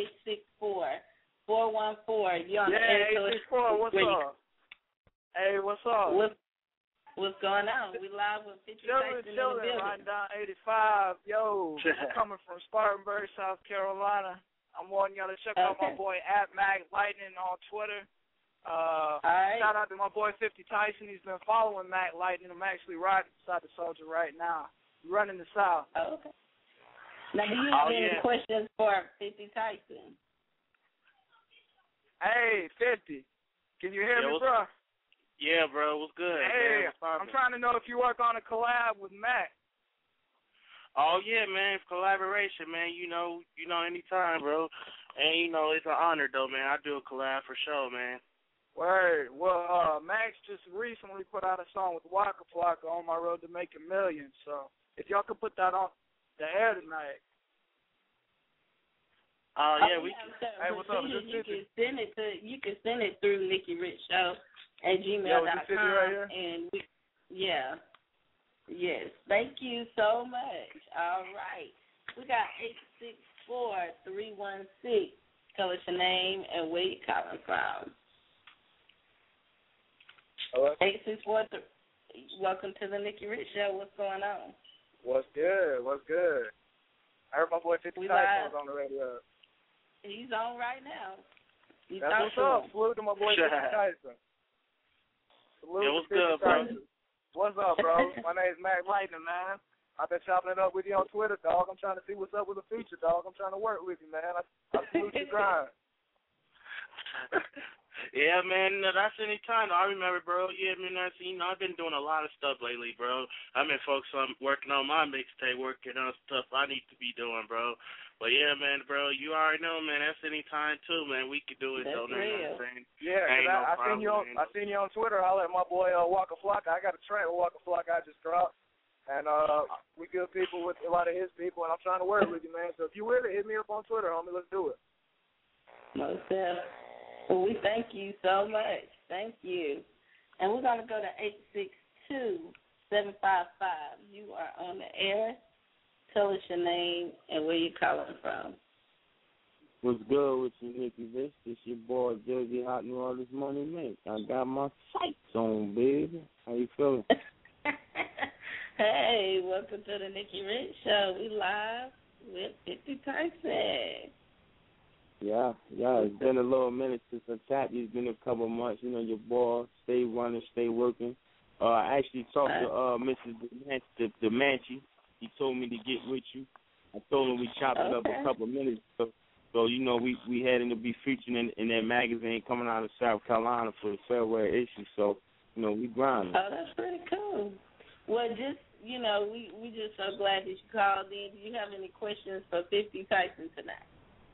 864-414. You're on the air. 864. What's up? Hey, what's up? What's going on? We live with 50 Tyson in the building. Right down 85. Yo, I'm coming from Spartanburg, South Carolina. I'm wanting y'all to check out my boy @MacLightning on Twitter. All right. Shout out to my boy 50 Tyson. He's been following Mac Lightning. I'm actually riding beside the soldier right now. Running the South. Oh, okay. Now, do you have any questions for 50 Tyson? Hey, 50. Can you hear me, bro? Yeah, bro. What's good? Hey, man? I'm trying to know if you work on a collab with Mac. Oh, yeah, man. Collaboration, man. Anytime, bro. And, it's an honor, though, man. I do a collab for sure, man. Word. Well, Max just recently put out a song with Waka Flocka, On My Road to Making Millions. So if y'all could put that on the air tonight. Yeah, we can. Hey, what's up? You can send it through Nikki Rich Show at gmail.com. Right and yes, thank you so much. All right, we got 864-316. Tell us your name and where you calling from. Hello. 864. Welcome to the Nikki Rich Show. What's going on? What's good? I heard my boy 50 Tyson was on the radio. He's on right now. That's what's up. Salute to my boy 50 Tyson. What's good, bro? What's up, bro? My name's Mac Lightning, man. I've been chopping it up with you on Twitter, dog. I'm trying to see what's up with the feature, dog. I'm trying to work with you, man. I salute your grind. Yeah, man, that's any time. I remember, bro. Yeah, I've been doing a lot of stuff lately, bro. I've been working on my mixtape, working on stuff I need to be doing, bro. But yeah, man, bro, you already know, man. That's any time too, man. We could do it, though. You know what I'm saying? Yeah, cause I seen you on Twitter. I let my boy Waka Flocka. I got a track with Waka Flocka I just dropped, and we good people with a lot of his people, and I'm trying to work with you, man. So if you with it, hit me up on Twitter, homie. Let's do it. Most definitely. Well, we thank you so much. Thank you. And we're gonna go to 862-755. You are on the air. Tell us your name and where you're calling from. What's good with you, Nicky Rich? It's your boy, Jersey Hot New Orleans Money Mink. I got my sights on, baby. How you feeling? Hey, welcome to the Nicky Rich Show. We live with 50 Tyson. Yeah. It's been a little minute since I tapped you. It's been a couple of months. You know, your boy, stay running, stay working. I actually talked to Mrs. DeManchi. He told me to get with you. I told him we chopped it up a couple of minutes ago. So, you know, we had to be featured in that magazine coming out of South Carolina for the February issue. So, you know, we grinding. Oh, that's pretty cool. Well, just, you know, we just so glad that you called in. Do you have any questions for 50 Tyson tonight?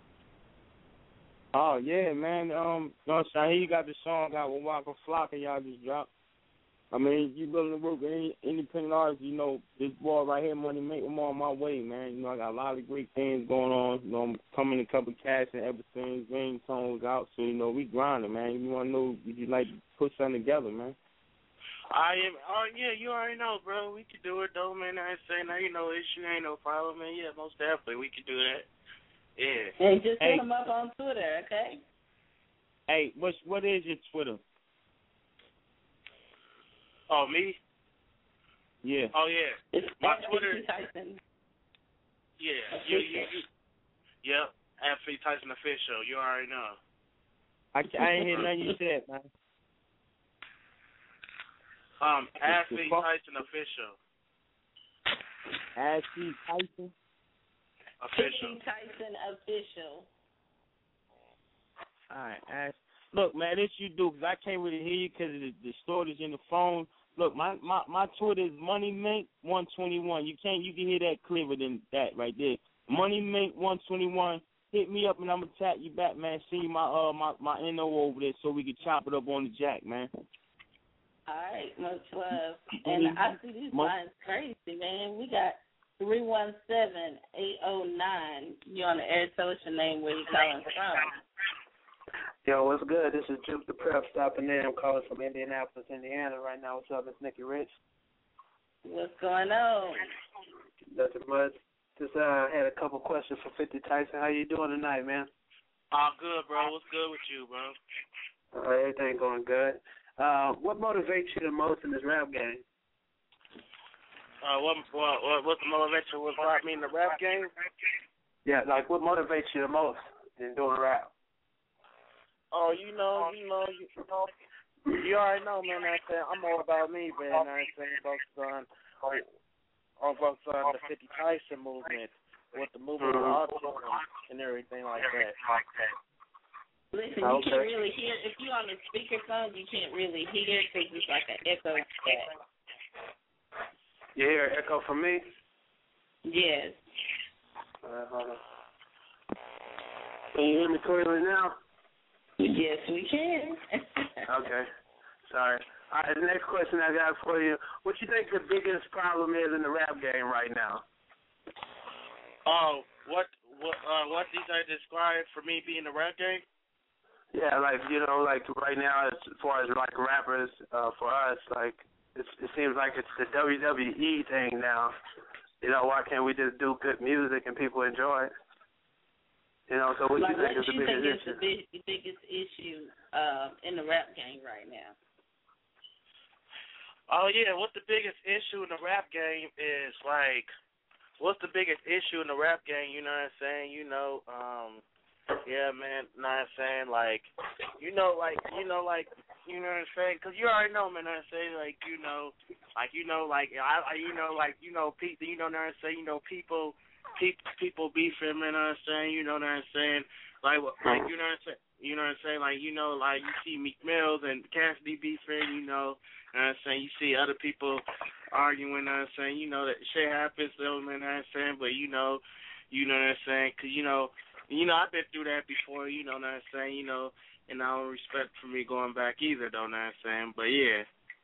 Oh, yeah, man. I hear you got the song out with Waka Flocka y'all just dropped. I mean, you willing to work with any independent artists, you know, this boy right here, Money Mink, I'm on my way, man. You know, I got a lot of great things going on. You know, I'm coming a couple of cats and everything, ringtones out. So, you know, we grinding, man. You want to know, would you like to put something together, man? I am. Oh, yeah, you already know, bro. We could do it, though, man. I ain't saying that, no issue, ain't no problem, man. Yeah, most definitely, we could do that. Yeah. Hey, just hit him up on Twitter, okay? Hey, what is your Twitter? Oh, me? Yeah. Oh, yeah. It's my Twitter. Tyson. Yeah. Yep. At 50 Tyson Official. You already know. I ain't hear nothing you said, man. At 50 Tyson Official. At 50 Tyson? Official. 50 Tyson Official. All right, look, man, this you do, because I can't really hear you because the storage in the phone. Look, my Twitter is MoneyMink121. You can hear that clearer than that right there. MoneyMink121. Hit me up and I'm gonna tap you back, man. See you my NO over there so we can chop it up on the jack, man. All right, much love. And I see these lines crazy, man. We got 317-809. You're on the air. Tell us your name, where you calling from. Yo, what's good? This is Juke the Prep stopping in. I'm calling from Indianapolis, Indiana right now. What's up? It's Nicky Rich. What's going on? Nothing much. Just had a couple questions for 50 Tyson. How you doing tonight, man? Good, bro. What's good with you, bro? Everything going good. What motivates you the most in this rap game? What's the motivation? What brought me in the rap game? Yeah, like what motivates you the most in doing rap? Oh, you already know, man. I'm all about me, man. Focused on the 50 Tyson movement, with the movement of autism and everything like that. Listen, you can't really hear, if you're on the speakerphone, you can't really hear because it's like an echo set. You hear an echo from me? Yes. Hold on. Can you hear me clearly now? Yes, we can. Okay. Sorry. All right, the next question I got for you, what you think the biggest problem is in the rap game right now? Oh, what these are described for me being the rap game? Yeah, like right now, as far as like rappers, for us, like it seems like it's the WWE thing now. You know, why can't we just do good music and people enjoy it? You know, so what do you think is the biggest issue? The biggest issue in the rap game right now? Oh, yeah, what's the biggest issue in the rap game is, like, what's the biggest issue in the rap game, you know what I'm saying? Yeah, man, know what I'm saying? Like, you know what I'm saying? Because you already know, man, know what I'm saying? People beefing, man, know what I'm saying? You know what I'm saying? Like you know what I'm saying? You know what I'm saying? Like you see Meek Mills and Cassidy beefing, you know what I'm saying? You see other people arguing, know what I'm saying? You know that shit happens, though, man, know what I'm saying? But, you You know what I'm saying? Because, you know, I've been through that before, you know what I'm saying? You know, and I don't respect for me going back either, though, know what I'm saying? But, yeah.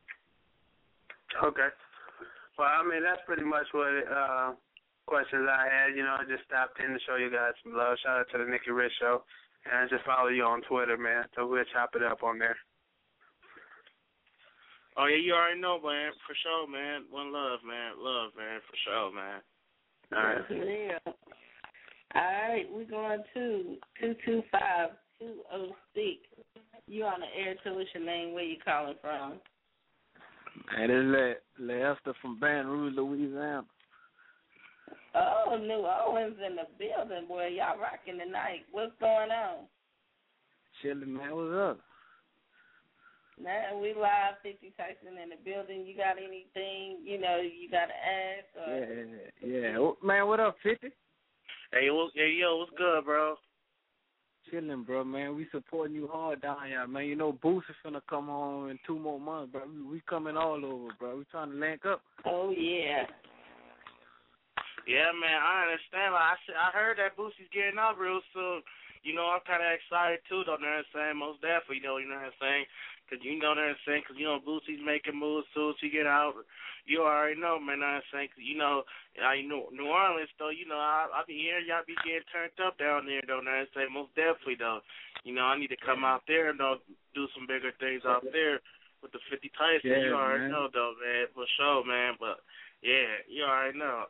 Okay. Well, I mean, that's pretty much what questions I had. You know, I just stopped in to show you guys some love. Shout out to the Nikki Rich Show. And I just follow you on Twitter, man. So we'll chop it up on there. Oh, yeah, you already know, man. For sure, man. One love, man. Love, man. For sure, man. All right. Yeah. All right, we're going to 225-206. You on the air. Tell us your name, where you calling from. Man, it's Lester from Baton Rouge, Louisiana. Oh, New Orleans in the building, boy. Y'all rocking tonight. What's going on? Chilling, man. What's up? Man, we live, 50 Tyson in the building. You got anything, you know, you got to ask? Or... Yeah. Man, what up, 50? Hey, yo, what's good, bro? Chilling, bro, man. We supporting you hard down here, man. You know, Boost is finna come home in 2 more months, bro. We coming all over, bro. We trying to link up. Oh, yeah. Yeah, man, I understand. Like I heard that Boosie's getting out real soon. You know, I'm kind of excited, too, though, you know what I'm saying? Most definitely, you know what I'm saying? Because you know what I'm saying? Because, you know, Boosie's making moves, too, to get out. You already know, man, you know what I'm saying? Because, you know, New Orleans, though, you know, I be hearing y'all be getting turned up down there, though, you know what I'm saying? Most definitely, though. You know, I need to come out there and do some bigger things out there with the 50 Tyson. Yeah, you already man. know, though, man, for sure, man. But, yeah, you already know.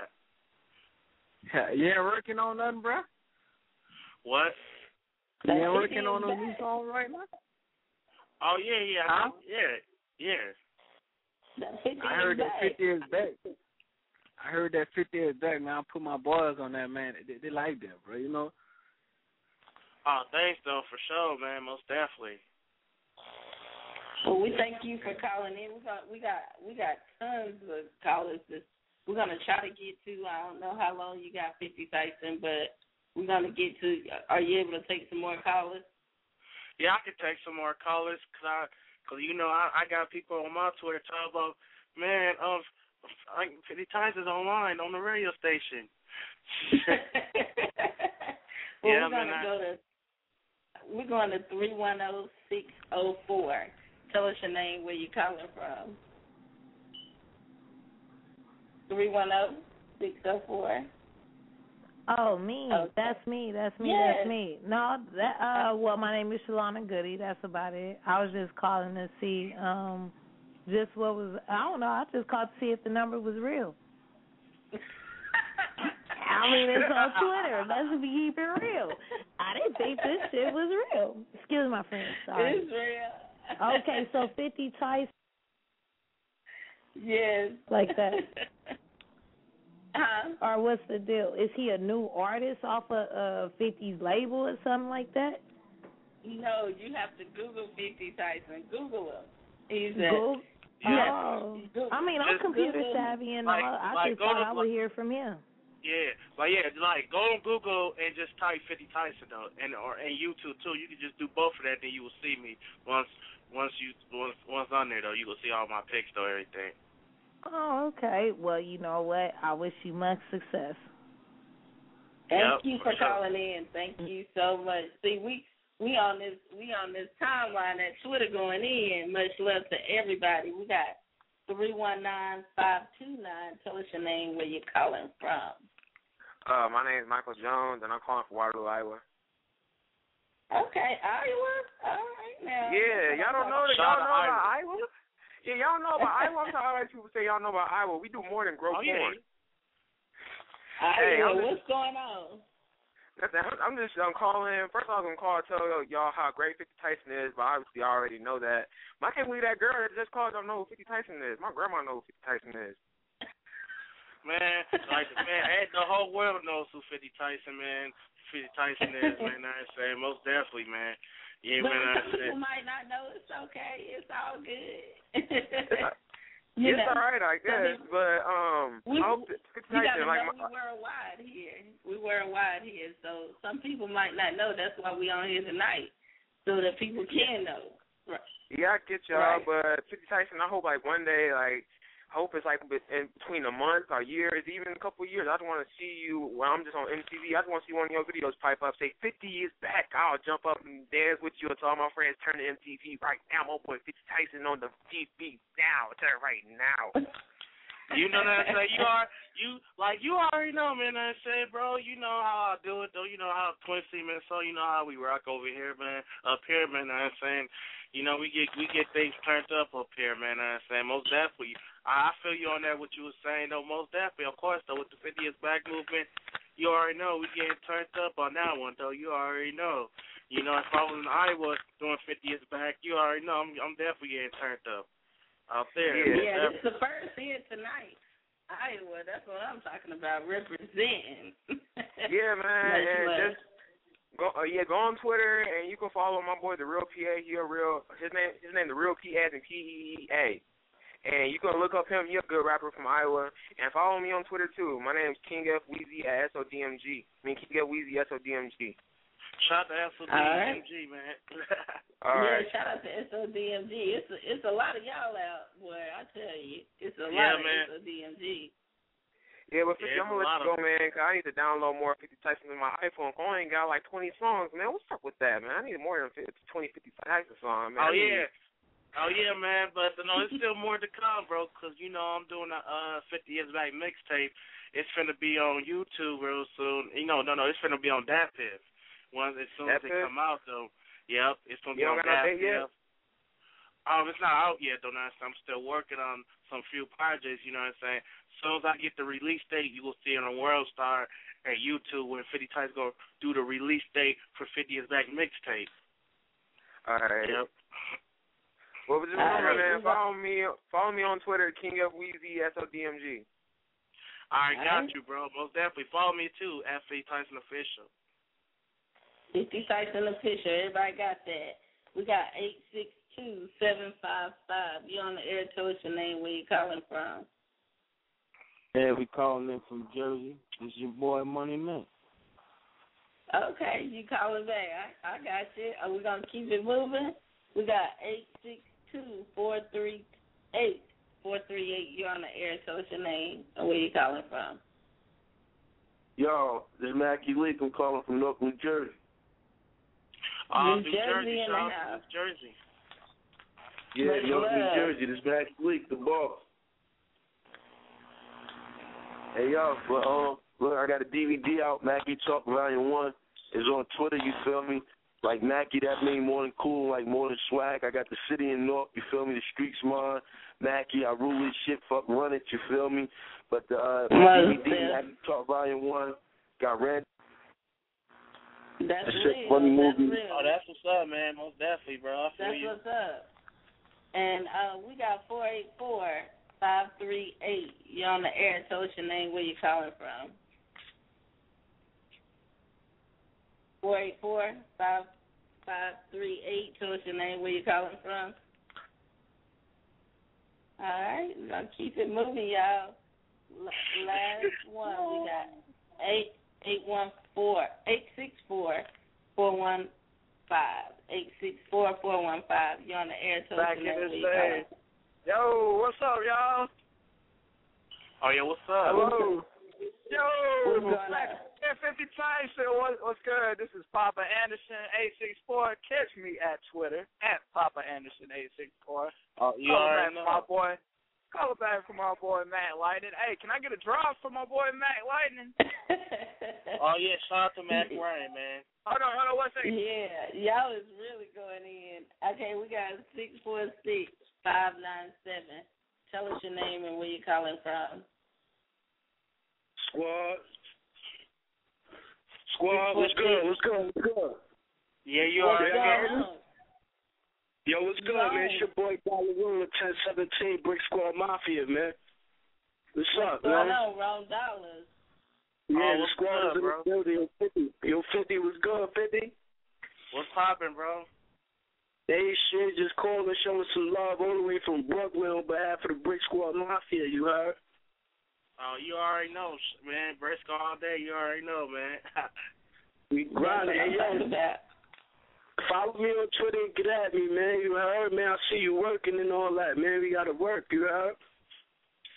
You ain't working on nothing, bro? What? You ain't working on no new song right now? Oh, yeah. Huh? Yeah. I heard that 50 is back. I heard that 50 is back, man. I put my boys on that, man. They like that, bro, you know? Oh, thanks, though, for sure, man. Most definitely. Well, we thank you for calling in. We got tons of callers. We're gonna try to get to. I don't know how long you got, 50 Tyson, but we're gonna get to. Are you able to take some more callers? Yeah, I can take some more callers, cause you know I got people on my Twitter talking about, man, 50 Tyson's online on the radio station. Well, yeah, we're going to 310-604. Tell us your name, where you calling from. 310-604. Oh, me. Okay. That's me. Yes. That's me. No, well, my name is Shalana Goody. That's about it. I was just calling to see just what was, I don't know, I just called to see if the number was real. I mean, it's on Twitter. Let's keep it real. I didn't think this shit was real. Excuse my friend. Sorry. It's real. Okay, so 50 Tyson. Yes. Like that. Huh? Or what's the deal? Is he a new artist off of 50's label or something like that? No, you have to Google 50 Tyson. Google him. He's Google? Oh. I mean, I'm computer savvy and all. I just thought I would hear from him. Yeah, but like go on Google and just type 50 Tyson though, and YouTube too. You can just do both of that, then you will see me once on there though. You will see all my pics though, everything. Oh, okay. Well, you know what? I wish you much success. Thank you for calling in. Thank you so much. See, we on this timeline at Twitter going in. Much love to everybody. We got 319-529. Tell us your name, where you're calling from. My name is Michael Jones, and I'm calling from Waterloo, Iowa. Okay, Iowa. All right now. Yeah, y'all don't know that. Y'all know about Iowa? Yeah, y'all know about Iowa. I'm sorry people say y'all know about Iowa. We do more than grow corn. Yeah. Hey, what's going on? I'm just calling. First of all, I'm going to call and tell y'all how great 50 Tyson is, but obviously I already know that. But I can't believe that girl that just called don't know who 50 Tyson is. My grandma knows who 50 Tyson is. Man, the whole world knows who 50 Tyson, man. 50 Tyson is, man. I'm saying most definitely, man. Yeah, but man. People might not know. It's okay. It's all good. It's all right, I guess. But I hope 50 Tyson, like we worldwide here. We worldwide here, so some people might not know. That's why we on here tonight, so that people can know. Right. Yeah, I get y'all, but 50 Tyson, I hope like one day, like hope it's like in between a month or a year, it's even a couple of years. I just want to see you when I'm just on MTV. I just want to see one of your videos pipe up, say 50 years back. I'll jump up and dance with you until all my friends turn to MTV right now. My boy 50 Tyson on the TV now. Turn right now. You know what I'm saying? You already know, man. I say, bro. You know how I do it, though. You know how Twin C, man. So you know how we rock over here, man. Up here, man. I'm saying, you know, we get things turned up here, man. I'm saying, most definitely. I feel you on that. What you were saying, though. Most definitely, of course, though. With the 50 Years Back movement, you already know we getting turned up on that one, though. You already know. You know, if I was in Iowa doing 50 Years Back, you already know I'm definitely getting turned up out there. Yeah, it's the first here tonight. Iowa, that's what I'm talking about, representing. Yeah, man, and just go on Twitter and you can follow my boy The Real PA. His name The Real PA as in PEA. And you can look up him. He's a good rapper from Iowa. And follow me on Twitter too. My name's King F Weezy at SODMG. King F Weezy SODMG. Shout out to SODMG, man. All right. Shout out to SODMG. It's a lot of y'all out, boy. I tell you, it's a lot of SODMG. Yeah, but 50, I'm going to let you go, man, because I need to download more 50 Tyson in my iPhone. I only got like 20 songs, man. What's up with that, man? I need more than 20, 50 Tyson songs, man. Oh, yeah, man, but no, it's still more to come, bro, because, you know, I'm doing a 50 Years Back mixtape. It's finna be on YouTube real soon. You know, no, it's finna be on DatPiff. As soon as they come out, though. Yep, it's going to be on DatPiff. It's not out yet, though. I'm still working on some few projects, you know what I'm saying? As soon as I get the release date, you will see it on World Star at YouTube when 50 Tyson going to do the release date for 50 Years Back mixtape. All right. Yep. Well, just remember, man, follow me on Twitter, King F Weezy SODMG. All right, got you, bro. Most definitely. Follow me, too, at 50 Tyson Official. 50 Tyson Official. Everybody got that. We got 862-755. You on the air. Tell us your name, where you calling from. Yeah, we calling in from Jersey. This your boy Money Man. Okay, you calling back. I got you. Are we going to keep it moving? We got 862-438-438. You're on the air. Tell us your name and where you calling from. Yo, this is Mackie Leak. I'm calling from Newark, New Jersey. New Jersey in the house. New Jersey. Yeah, Newark, New Jersey. This is Mackie Leak, the boss. Hey, yo, look, I got a DVD out, Mackie Talk Volume 1. It's on Twitter, you feel me? Like Mackie, that mean more than cool, like more than swag. I got the city in Newark, you feel me? The streets mine. Mackie, I rule this shit, fuck run it, you feel me? But the DVD, Mackie Talk Volume 1, got Randy. That's real. Funny movie. Oh, that's what's up, man. Most definitely, bro. That's what's up. And we got 484-538. You're on the air. Tell us your name, where you calling from. 484-538. Tell us your name, where you calling from. All right, we're going to keep it moving, y'all. Last one, we got 864-415. 864-415. You're on the air. Tell us your name, where you calling from. Yo, what's up, y'all? Oh, yeah, what's up? Hello. Yo, Black 50 Tyson, what's good? This is Papa Anderson 864. Catch me at Twitter at Papa Anderson 864. You already know. My boy. Call back from my boy Matt Lightning. Hey, can I get a drop from my boy Matt Lightning? Oh yeah, shout out to Matt Ryan, man. Hold on, 1 second. Yeah, y'all is really going in. Okay, we got 646-597. Tell us your name and where you calling from. Squad, what's good? Yeah, you already know. Yo, what's good, man? It's your boy Dollar Room 1017 Brick Squad Mafia, man. What's up, man? Wrong dollars. Yeah, the squad is in the building. Yo, 50 was good, 50. What's poppin', bro? Hey, shit, just calling and showing some love all the way from Brooklyn on behalf of the Brick Squad Mafia, you heard? Oh, you already know, man. Brick Squad all day, you already know, man. We grinding. Hey, yo, follow me on Twitter and get at me, man. You heard, man? I see you working and all that, man. We got to work, you heard?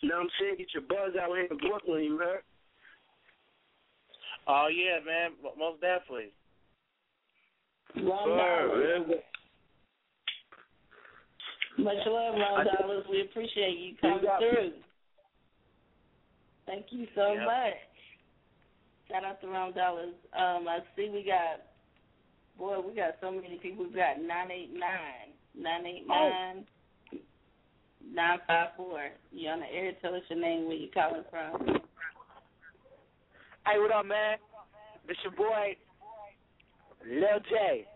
You know what I'm saying? Get your buzz out here in Brooklyn, you heard? Oh, yeah, man. Most definitely. Much love, Ron Dollars. We appreciate you coming through. Thank you so much. Shout out to Ron Dollars. I see we got so many people. We got 989. 954. You on the air? Tell us your name, where you calling from. Hey, what up, man? This your boy, Lil J.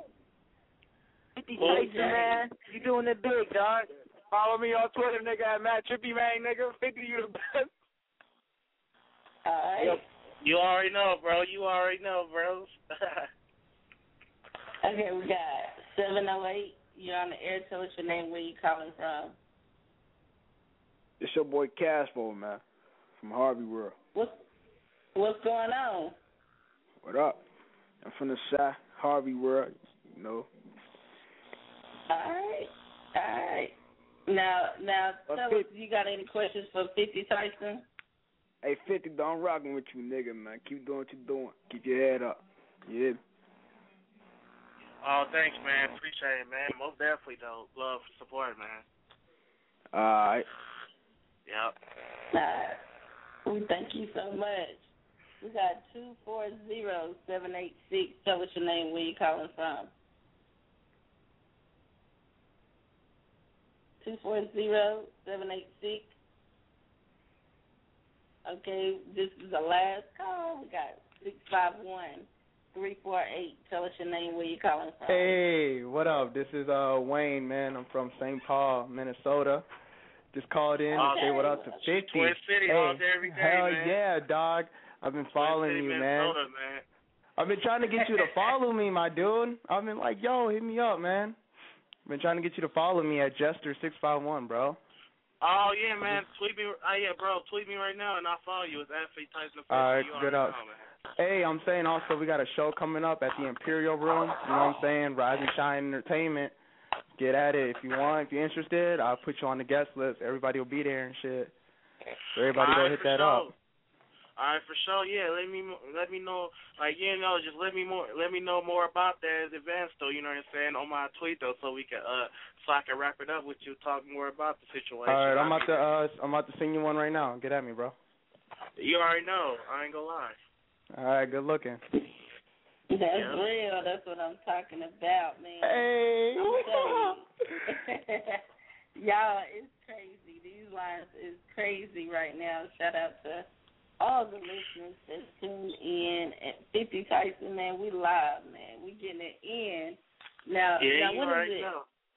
50 Tyson, man. You doing it big, dog. Follow me on Twitter, nigga, at Matt Trippy Man, nigga. 50, you the best. All right. You already know, bro. Bros. Okay, we got 708. You're on the air. Tell us your name, where you calling from. It's your boy Caspo, man, from Harvey World. What's going on? What up? I'm from the Shy, Harvey World, you know. All right. Now, tell us, you got any questions for 50 Tyson? Hey, 50, I'm rocking with you, nigga, man. Keep doing what you're doing. Keep your head up. Yeah. Oh, thanks, man. Appreciate it, man. Most definitely, though. Love, support, man. All right. Yep. We thank you so much. We got 240-786. Tell us your name, where you calling from. 240-786. Okay, this is the last call. We got 651-348. Tell us your name, where you calling from. Hey, what up? This is Wayne, man. I'm from St. Paul, Minnesota. Just called in to say what up to 50. Twin City all day, every day, hell man. Yeah, dog. I've been following you, man. I've been trying to get you to follow me, my dude. I've been like, yo, hit me up, man. I've been trying to get you to follow me at Jester651, bro. Oh, yeah, man. Tweet me. Bro. Tweet me right now, and I'll follow you. It's FA Tyson. All right, good up. Hey, I'm saying also we got a show coming up at the Imperial Room. You know what I'm saying? Rise and Shine Entertainment. Get at it if you want. If you're interested, I'll put you on the guest list. Everybody will be there and shit. So everybody go hit that up. All right, for sure. Yeah, let me know. Like, just let me know more about that in advance, though. You know what I'm saying, on my tweet, though, so we can so I can wrap it up with you, talk more about the situation. All right, I'm about to send you one right now. Get at me, bro. You already know. I ain't gonna lie. All right, good looking. That's real. That's what I'm talking about, man. Hey. Y'all, it's crazy. These lines is crazy right now. Shout out to all the listeners that tuned in at 50 Tyson, man. We live, man. We getting it in. Now what is it?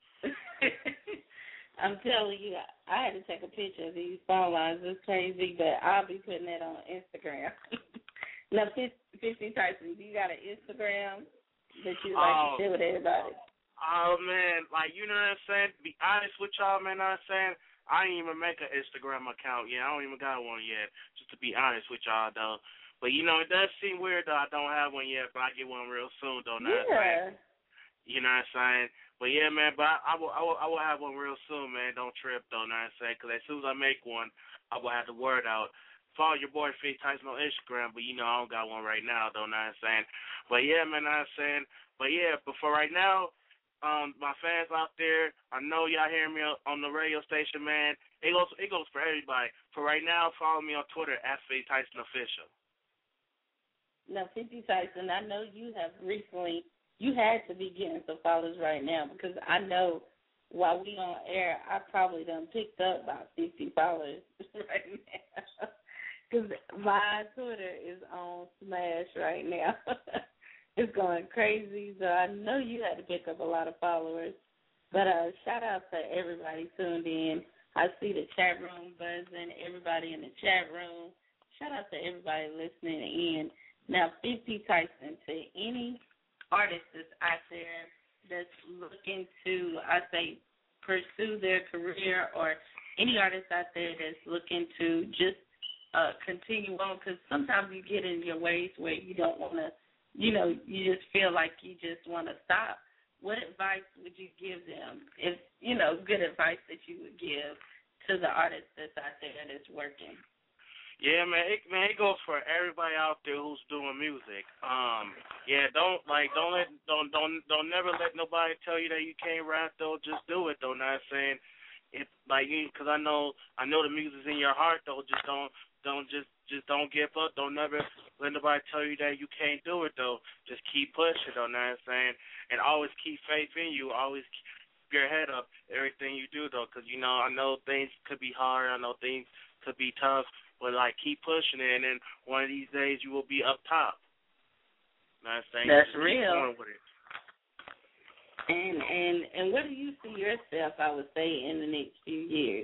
I'm telling you, I had to take a picture of these phone lines. It's crazy, but I'll be putting that on Instagram. Now, 50 Tyson, do you got an Instagram that you like to share with everybody? Oh, man. Like, you know what I'm saying? To be honest with y'all, man, I'm saying I ain't even make an Instagram account yet. I don't even got one yet, just to be honest with y'all, though. But, it does seem weird, though, I don't have one yet, but I get one real soon, though. Yeah. You know what I'm saying? But, yeah, man, but I will have one real soon, man. Don't trip, though, know what I'm saying? Because as soon as I make one, I will have the word out. Follow your boy, Faith Tyson, on Instagram, but, I don't got one right now, though, know what I'm saying? But, yeah, man, know what I'm saying? But, yeah, but for right now, my fans out there, I know y'all hearing me on the radio station, man. It goes for everybody. For right now, follow me on Twitter at Faith Tyson Official. Now, 50 Tyson, I know you have recently, you had to be getting some followers right now because I know while we on air, I probably done picked up about 50 followers right now because my Twitter is on smash right now. It's going crazy, so I know you had to pick up a lot of followers. But shout out to everybody tuned in. I see the chat room buzzing, everybody in the chat room. Shout out to everybody listening in. Now, 50 Tyson, to any artist that's out there that's looking to, I say, pursue their career, or any artist out there that's looking to just continue on, because sometimes you get in your ways where you don't want to, you just feel like you just want to stop. What advice would you give them? If, good advice that you would give to the artists that's out there that's working? Yeah, man, it goes for everybody out there who's doing music. Don't never let nobody tell you that you can't rap though. Just do it though. Not saying it's like, because I know the music's in your heart though. Just don't give up. Don't never let nobody tell you that you can't do it though. Just keep pushing though. Not saying, and always keep faith in you. Always keep your head up. Everything you do though, because I know things could be hard. I know things could be tough. But, keep pushing it, and then one of these days you will be up top. That's real. Going with it. And where do you see yourself, I would say, in the next few years?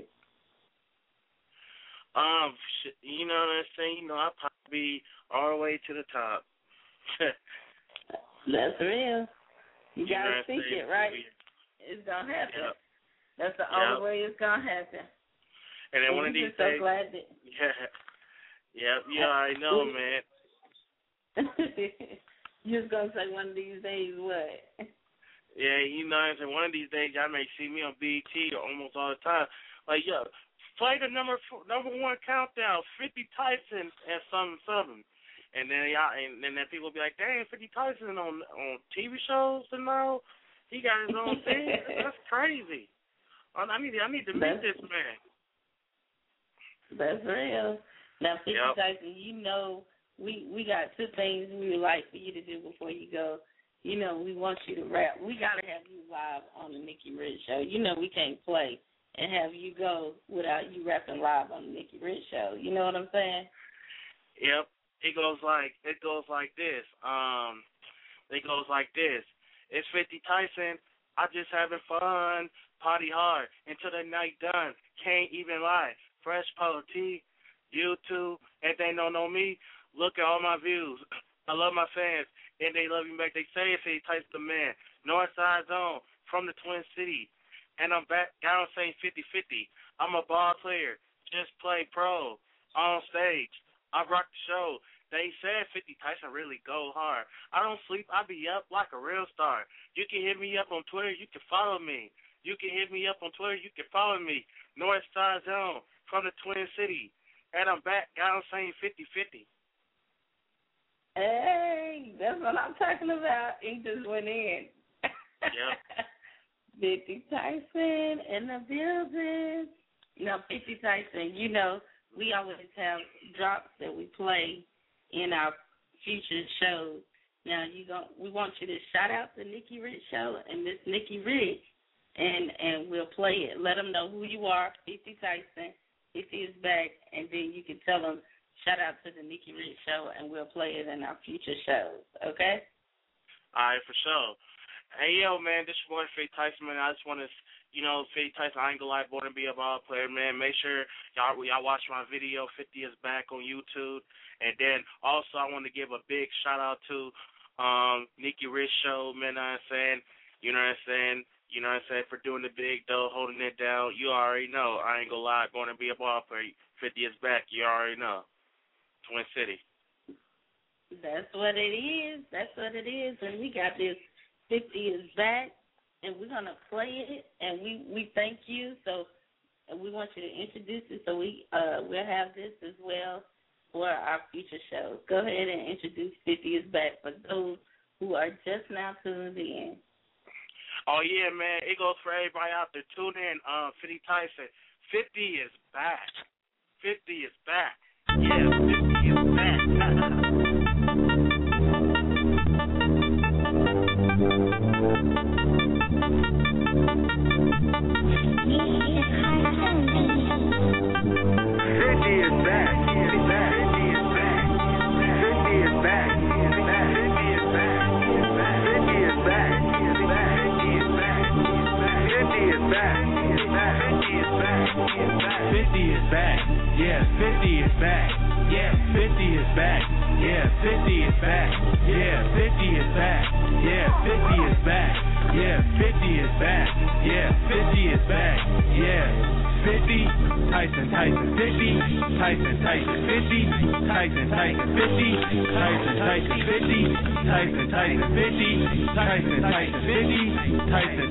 You know what I'm saying? I'll probably be all the way to the top. That's real. You got to think it, right? It's going to happen. Yep. That's the only way it's going to happen. And then one of these days, I know, man. You was gonna say one of these days what? Yeah, I said one of these days y'all may see me on BET almost all the time. Play the number one countdown, 50 Tyson and something. And then then people will be like, dang, 50 Tyson on TV shows and now he got his own thing. That's crazy. I need to meet this man. That's real. Now, 50 Tyson, we got two things we would like for you to do before you go. We want you to rap. We got to have you live on the Nikki Rich Show. We can't play and have you go without you rapping live on the Nikki Rich Show. You know what I'm saying? Yep. It goes like this. It goes like this. It's 50 Tyson. I just having fun. Party hard until the night done. Can't even lie. Fresh Polo T, YouTube, and they don't know me. Look at all my views. I love my fans, and they love me back. They say it's a type of man. Northside Zone from the Twin City, and I'm back down saying 50-50. I'm a ball player. Just play pro on stage. I rock the show. They said 50 Tyson really go hard. I don't sleep. I be up like a real star. You can hit me up on Twitter. You can follow me. You can hit me up on Twitter. You can follow me. Northside Zone from the Twin City. And I'm back down saying 50-50. Hey, that's what I'm talking about. He just went in. Yep. 50 Tyson in the building. 50 Tyson, we always have drops that we play in our future shows. Now, we want you to shout out the Nikki Rich Show and Miss Nikki Rich, and we'll play it. Let them know who you are, 50 Tyson. 50 is back, and then you can tell them, shout out to the Nikki Rich Show, and we'll play it in our future shows, okay? All right, for sure. Hey, yo, man, this your boy, 50 Tyson, man. I just want to, 50 Tyson, I ain't gonna lie, born to be a ball player, man. Make sure y'all watch my video, 50 is back on YouTube. And then also I want to give a big shout-out to Nikki Rich Show, man, You know what I'm saying, for doing the big, though, holding it down. You already know. I ain't gonna lie, going to be a ball player. 50 is back. You already know. Twin City. That's what it is. And we got this 50 is back, and we're going to play it, and we thank you. So we want you to introduce it, so we'll have this as well for our future shows. Go ahead and introduce 50 is back for those who are just now tuned in. Oh, yeah, man. It goes for everybody out there. Tune in. 50 Tyson. 50 is back. 50 is back. Yeah, 50 is back. Yeah, 50 is back. Yeah, 50 is back. Yeah, 50 is back. Yeah, 50 is back. Yeah, 50 is back. Yeah, 50 is back. Yeah, 50 is back. Yeah. 50, Tyson, 50, Tyson, 50, Tyson, 50, Tyson, 50, Tyson, 50, Tyson, 50, Tyson, 50, Tyson, 50,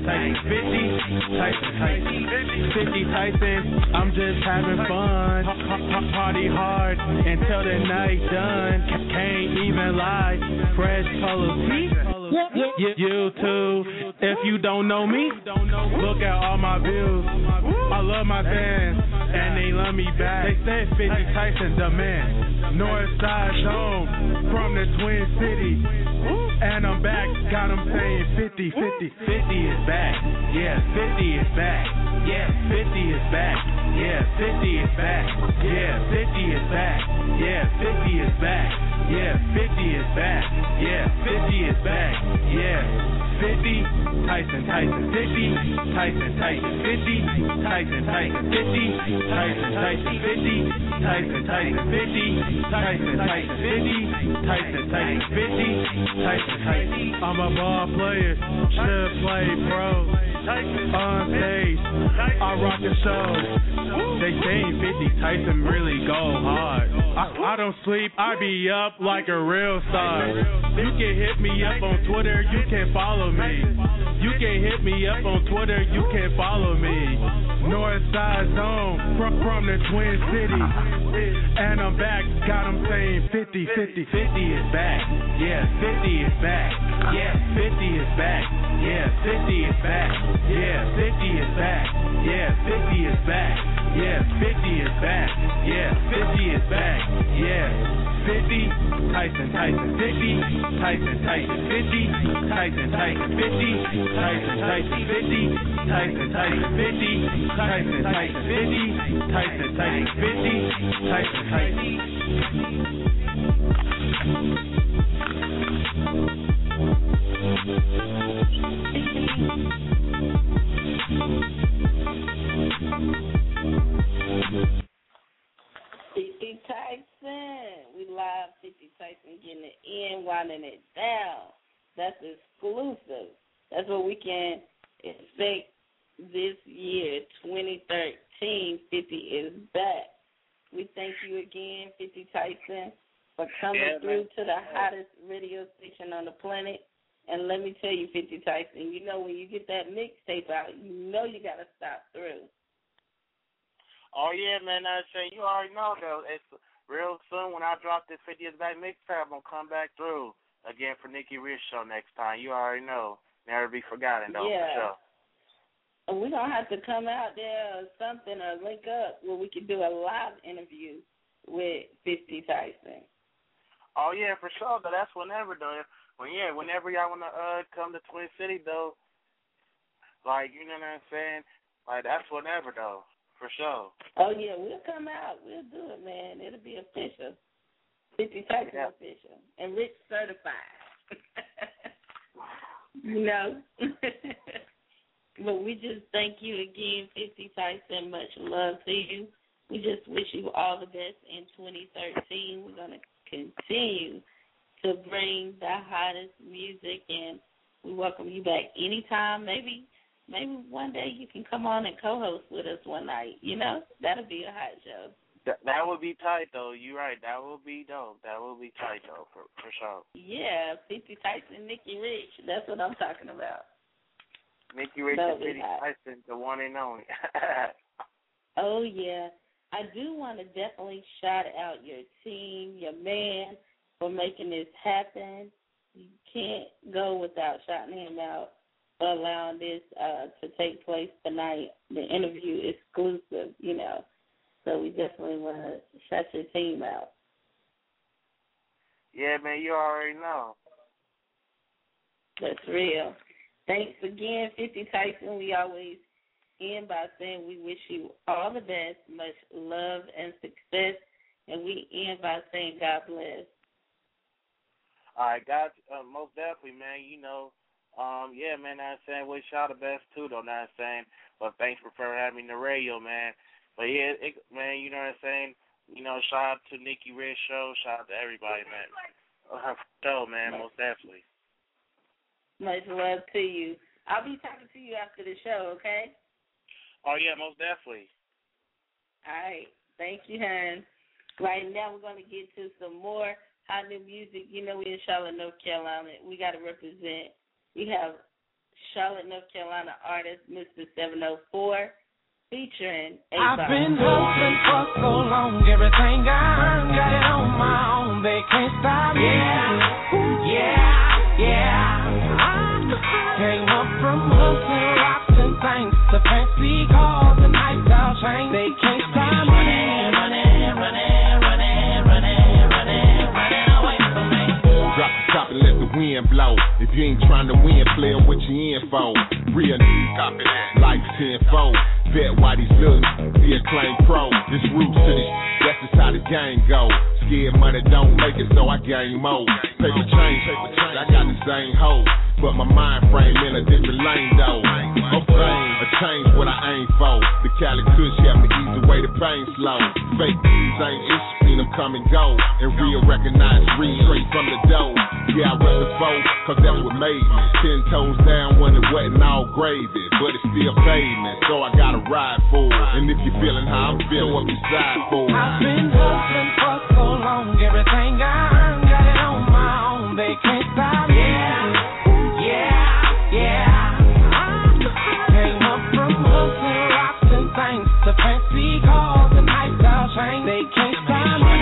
Tyson, 50, Tyson. I'm just having fun, party hard until the night done. Can't even lie, fresh colors. You too. If you don't know me, look at all my views. I love my fans, and they love me back. They said 50 Tyson the man. North Side Zone from the Twin Cities. And I'm back, got them saying 50, 50, 50 is back. Yeah, 50 is back. Yeah, 50 is back. Yeah, 50 is back. Yeah, 50 is back. Yeah, 50 is back. Yeah, 50 is back. Yeah, 50 is back. Yeah, 50, Tyson, 50, Tyson, 50, Tyson, 50, Tyson, 50, Tyson, 50, Tyson, 50, Tyson, 50, Tyson, 50, Tyson, 50. I'm a ball player, should play pro. On stage, I rock the show. They saying 50 Tyson really go hard. I don't sleep, I be up like a real star. You can hit me up on Twitter, you can follow me. You can hit me up on Twitter, you can follow me. North Side Zone from the Twin Cities. And I'm back, got them saying 50, 50, 50 is back. Yeah, 50 is back. Yeah, 50 is back. Yeah, 50 is back. Yeah, 50 is back. Yeah, 50 is back. Yeah, 50 is back. Yeah, 50 is back. Yeah, 50, Tyson, 50, Tyson, 50, Tyson, 50, Tyson, 50, Tyson, 50, Tyson, 50, Tyson, 50, Tyson, 50, Tyson, 50. Tyson, we live 50 Tyson getting it in, winding it down. That's exclusive. That's what we can expect this year, 2013. 50 is back. We thank you again, 50 Tyson, for coming through to the hottest radio station on the planet. And let me tell you, 50 Tyson, you know when you get that mixtape out, you know you got to stop through. Oh, yeah, man, I say you already know, though. It's real soon when I drop this 50 is back mixtape, I'm going to come back through again for Nikki Rich Show next time. You already know. Never be forgotten, though, for sure. And we're going to have to come out there or something or link up where we can do a live interview with 50 Tyson. Oh, yeah, for sure, though. That's whenever, though. Whenever y'all want to come to Twin City, though, like, you know what I'm saying? Like, that's whenever, though, for sure. Oh, yeah, we'll come out. We'll do it, man. It'll be official. 50 Tyson official. And Rich certified. You know? But we just thank you again, 50 Tyson. Much love to you. We just wish you all the best in 2013. We're going to continue to bring the hottest music, and we welcome you back anytime. Maybe one day you can come on and co-host with us one night. You know, that'll be a hot show. That would be tight, though. You're right. That would be dope. That would be tight, though, for sure. Yeah, 50 Tyson, Nikki Rich. That's what I'm talking about. Nikki Rich and 50 Tyson, the one and only. Oh, yeah. I do want to definitely shout out your team, your man, for making this happen. You can't go without shouting him out for allowing this to take place tonight. The interview exclusive, you know. So we definitely want to shout your team out. Yeah, man, you already know. That's real. Thanks again, 50 Tyson. We always end by saying we wish you all the best, much love and success, and we end by saying God bless. All right, God, most definitely, man. You know, yeah, man, I'm saying wish y'all the best, too, though, I'm saying. But thanks for having me on the radio, man. But, yeah, man, you know what I'm saying? You know, shout out to Nikki Rich Show. Shout out to everybody, man. So, man, most definitely. Much love to you. I'll be talking to you after the show, okay? Oh, yeah, most definitely. All right. Thank you, hon. Right now we're going to get to some more hot new music. You know, we're in Charlotte, North Carolina. We got to represent. We have Charlotte, North Carolina artist, Mr. 704, featuring A-Ball. I've been hustling for so long. Everything I earned, got it on my own. They can't stop me. Yeah. I came up from hustling rocks and things to fancy cars and lifestyle chains. They can't stop me. Running away from me. Drop the top and let the wind blow. If you ain't trying to win, player, what you in for? Real copy that. Life tenfold. Bet why these looks, see a claim pro. This roots to this, that's just how the game go. Scared money don't make it, so I gain more. Paper change, I got the same hoe. But my mind frame in a different lane though. Okay, a change what I aim for. The Cali Kush help me ease away the pain slow. Fake, same issue, seen them come and go. And real recognize, read straight from the dough. Yeah, I rep the foe, cause that's what made me. 10 toes down when it wasn't all gravy. But it's still pavement, so I gotta ride for it. And if you're feeling how I'm feeling, what you side for? I've been hustling for so long. Everything I earned, got it on my own. They can't stop me. Came up from hustling rocks and things to fancy cars and lifestyle chains. They can't stop me.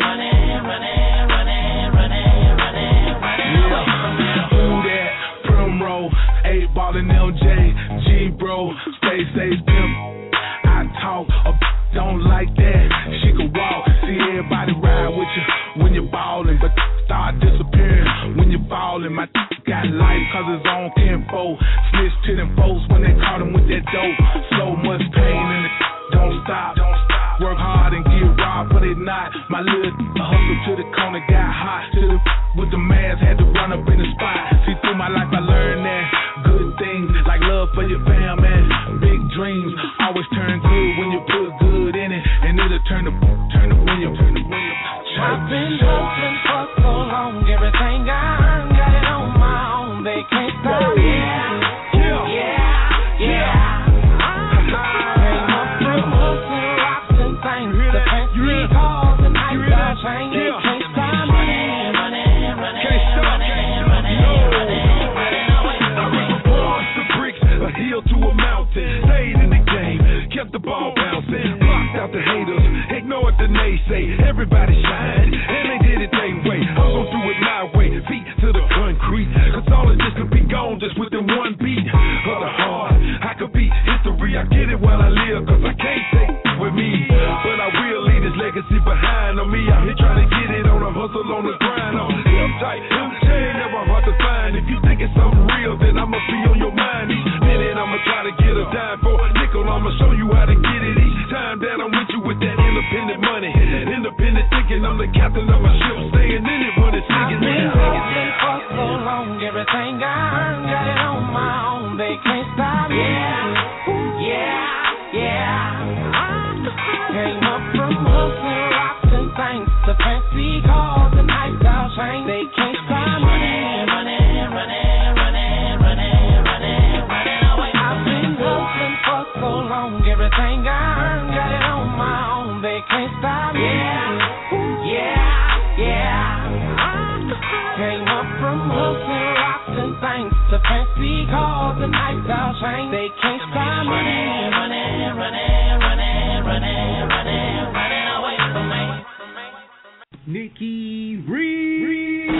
Who that? Primrose, 8-Ball and LJ, G-Bro, stay safe, pimp. I talk, a don't like that. She can walk, see everybody ride with you when you're ballin', but start disappearing when you're fallin'. My got life cause it's on tenfold. Snitch to them folks when they caught him with that dope. So much pain and it don't stop. Work hard and get robbed, but it not. My little hustle to the corner got hot. To the with the mask, had to run up in the spot. See through my life I learned that good things like love for your fam and big dreams always turn good when you put good in it, and it'll turn the wheel. I've been hustling for so long. Everything I earned, got it on my own. They can't stop me. Came up from hustling rocks and things to fancy cars and lifestyle chains. They can't stop me. A hill to a mountain, stayed in the game, kept the ball bouncing, blocked out the haters, ignored the naysay. Everybody shine, and they did it their way. I'm gon' do it my way, feet to the concrete, cause all of this could be gone just within one beat of the heart. I could be history, I get it while I live, cause I can't take it with me, but I will leave this legacy behind on me. Out here trying to get it on a hustle, on the grind. I'm hip tight, never hard to find. If you think it's something real, then I must be on your mind. Each minute I'ma try to get a dime for a nickel. I'ma show you how to get it each time that I'm with you with that independent money. Independent thinking, I'm the captain of my ship, staying in it when it's sinking. I've been hustling for so long. Everything I earned, got it on my own. They can't stop me. Came up from hustling rocks and things to fancy cars and lifestyle chains. They can't stop me. I've been hustling for so long. Everything I earned, got it on my own. They can't stop me. Came up from hustling rocks and things to fancy cars and lifestyle chains. They can't stop me. Running away from me. Nikki Reed.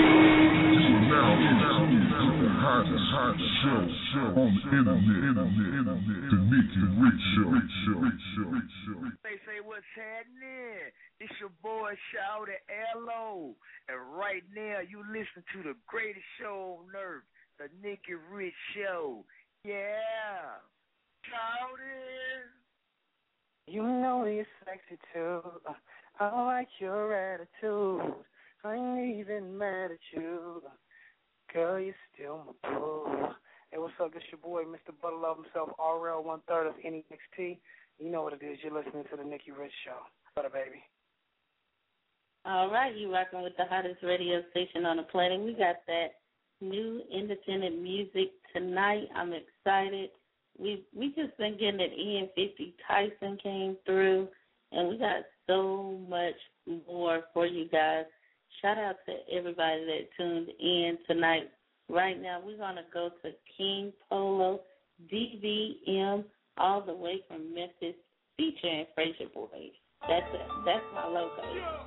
The hottest show on the internet. The Nikki Rich Show. They say what's happening? It's your boy Shawty L.O. And right now you listen to the greatest show on earth, the Nikki Rich Show. Yeah. Shawty. You know you're sexy too. I like your attitude. I ain't even mad at you. Girl, you're still my boo. Hey, what's up? This your boy, Mr. Butterlove himself, RL 1/3 of NEXT. You know what it is. You're listening to the Nikki Rich Show. Butter baby. All right, you rocking with the hottest radio station on the planet. We got that new independent music tonight. I'm excited. We just been getting it in. 50 Tyson came through, and we got so much more for you guys. Shout out to everybody that tuned in tonight. Right now, we're going to go to King Polo, DVM, all the way from Memphis, featuring Frazier Boys. That's it. That's my logo.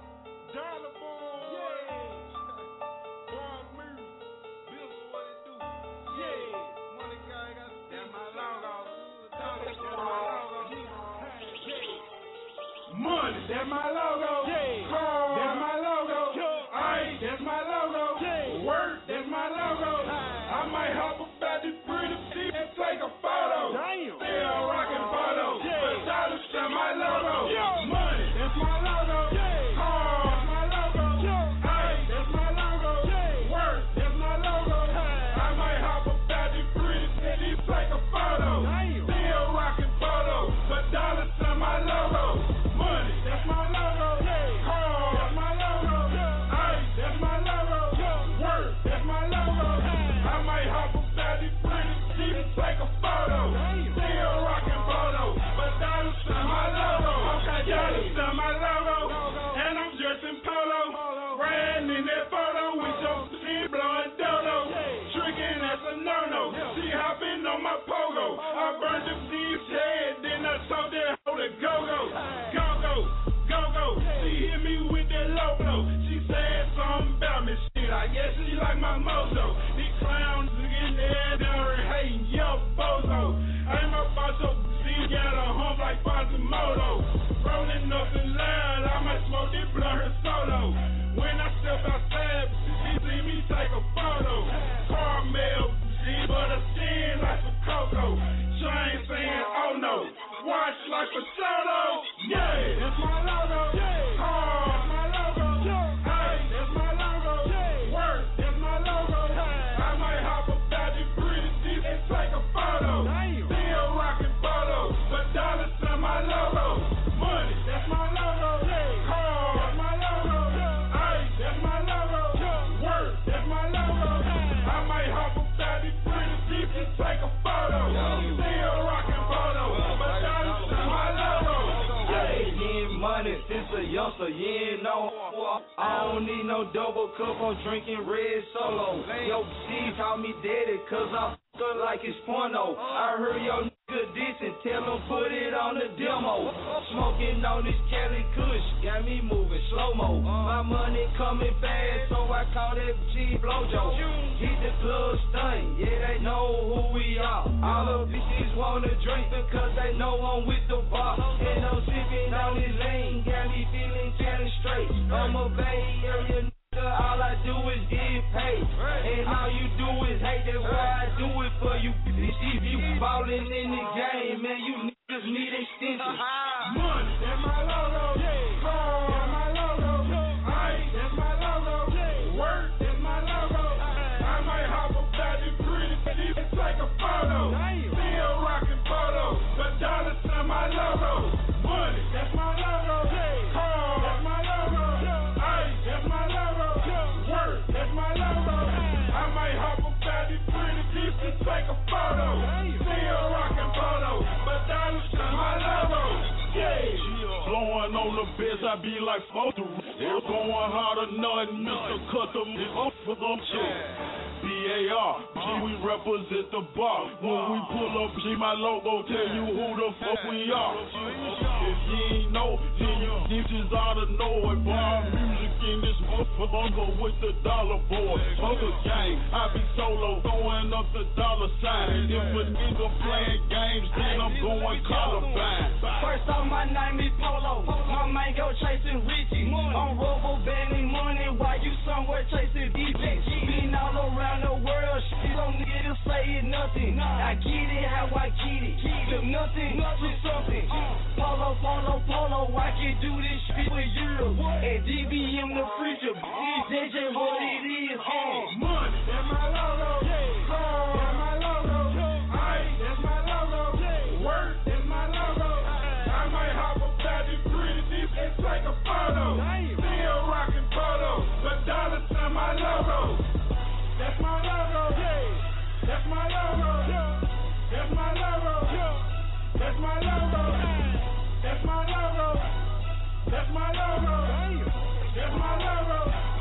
Money, that's my logo. Car, that's my logo. Ice, that's my logo. Work, that's my logo. I might hop about this pretty shit and take a photo. Still rockin' photos, but dollars to my logo. Money, that's my logo. Car, that's my logo. Ice, that's my logo. Work, that's my logo. I might hop about this pretty shit and take a photo. Still rockin' photos, but dollars to my logo. Money, that's my logo. Car, that's my logo. Ice, that's my logo. Work, that's my logo. I might hop about this pretty shit and take a photo. Still rockin' photo, but dollars to my logo. Okay, dollars to my logo. And I'm dressed in polo. Ran in that photo with your skin blowing dodo. Tricking, that's a no-no. She hopping on my pogo. I burned the thief's head, then I told that hoe to go-go. Go. She hit me with that low blow. She said something about me. Shit, I guess she like my mojo. These clowns getting there down and hating, yo, bozo. I ain't my boss, so she got a hump like Quasimodo. Rolling up and loud, I might smoke this blunt her solo. When I step outside, she see me take a photo. Caramel, she but her skin like some cocoa. She ain't saying, oh no. Wash like a soda. Yeah, that's my logo. Car, that's my logo. Ice, that's my logo. Work, that's my logo. I might hop about this pretty shit and take a photo. Still rockin' photos, but dollars to my logo. Money, that's my logo. Car, that's my logo. Ice, that's my logo. Work, that's my logo. I might hop about this pretty shit and take a photo. Still rockin' photos, but dollars to my logo. Money since a youngster, you know. I don't need no double cup, I'm drinking red solo. Yo, she call me daddy, cause I f*** her like it's porno. I heard your nigga dissing, tell him put it on the demo. Smoking on this Cali Kush, got me moving slow-mo. My money coming fast, so I call that G Blojo. Hit the club stunt, yeah, they know who we are. All the bitches wanna drink because they know I'm with the bar. And I'm sipping on this lane, got me feeling Cali straight. I'm a Bay Area nigga, all I do is get paid. And all you do is hate, that's why I do it for you. If you ballin' in the game, man, you niggas need extensions. Money, that's my logo. Car, that's my logo. Ice, that's my logo. Work, that's my logo. I might hop about this pretty shit and take a photo. Still rockin' photos, but dollars to my logo. Money, that's my logo. Car, that's my logo. Ice, that's my logo. Work, that's my logo. I might hop about this pretty shit and take a photo. Still rockin' photos, but dollars to my logo. Blowing on the beds, I be like photo. They're going harder, nothing, Mr. Custom. It's for them shit. BAR, G, we represent the bar. When we pull up, G, my logo tell you who the fuck we are. If you ain't know, then you bitches ought to know it. Bar music in this motherfucker with the dollar boy. Other gang, I be solo, throwing up the dollar sign. If a nigga playing games, then I'm going Columbine. First off, my name is Polo. My man go chasing Richie. I'm rubber banding money while you somewhere chasing DJ. Been all around the world, shit don't need to say it nothing. I get it how I get it. From nothing to something. Polo, I can do this shit for Europe. And DBM the preacher, that's just what it is. Money, that's my logo. Car, that's my logo. Ice, that's my logo. Work, that's my logo. I might hop about this pretty shit and take a photo. Still rockin' photos, but dollars to my logo. That's my logo. That's my logo. That's my logo. That's my logo. That's my logo. That's my logo. That's my logo.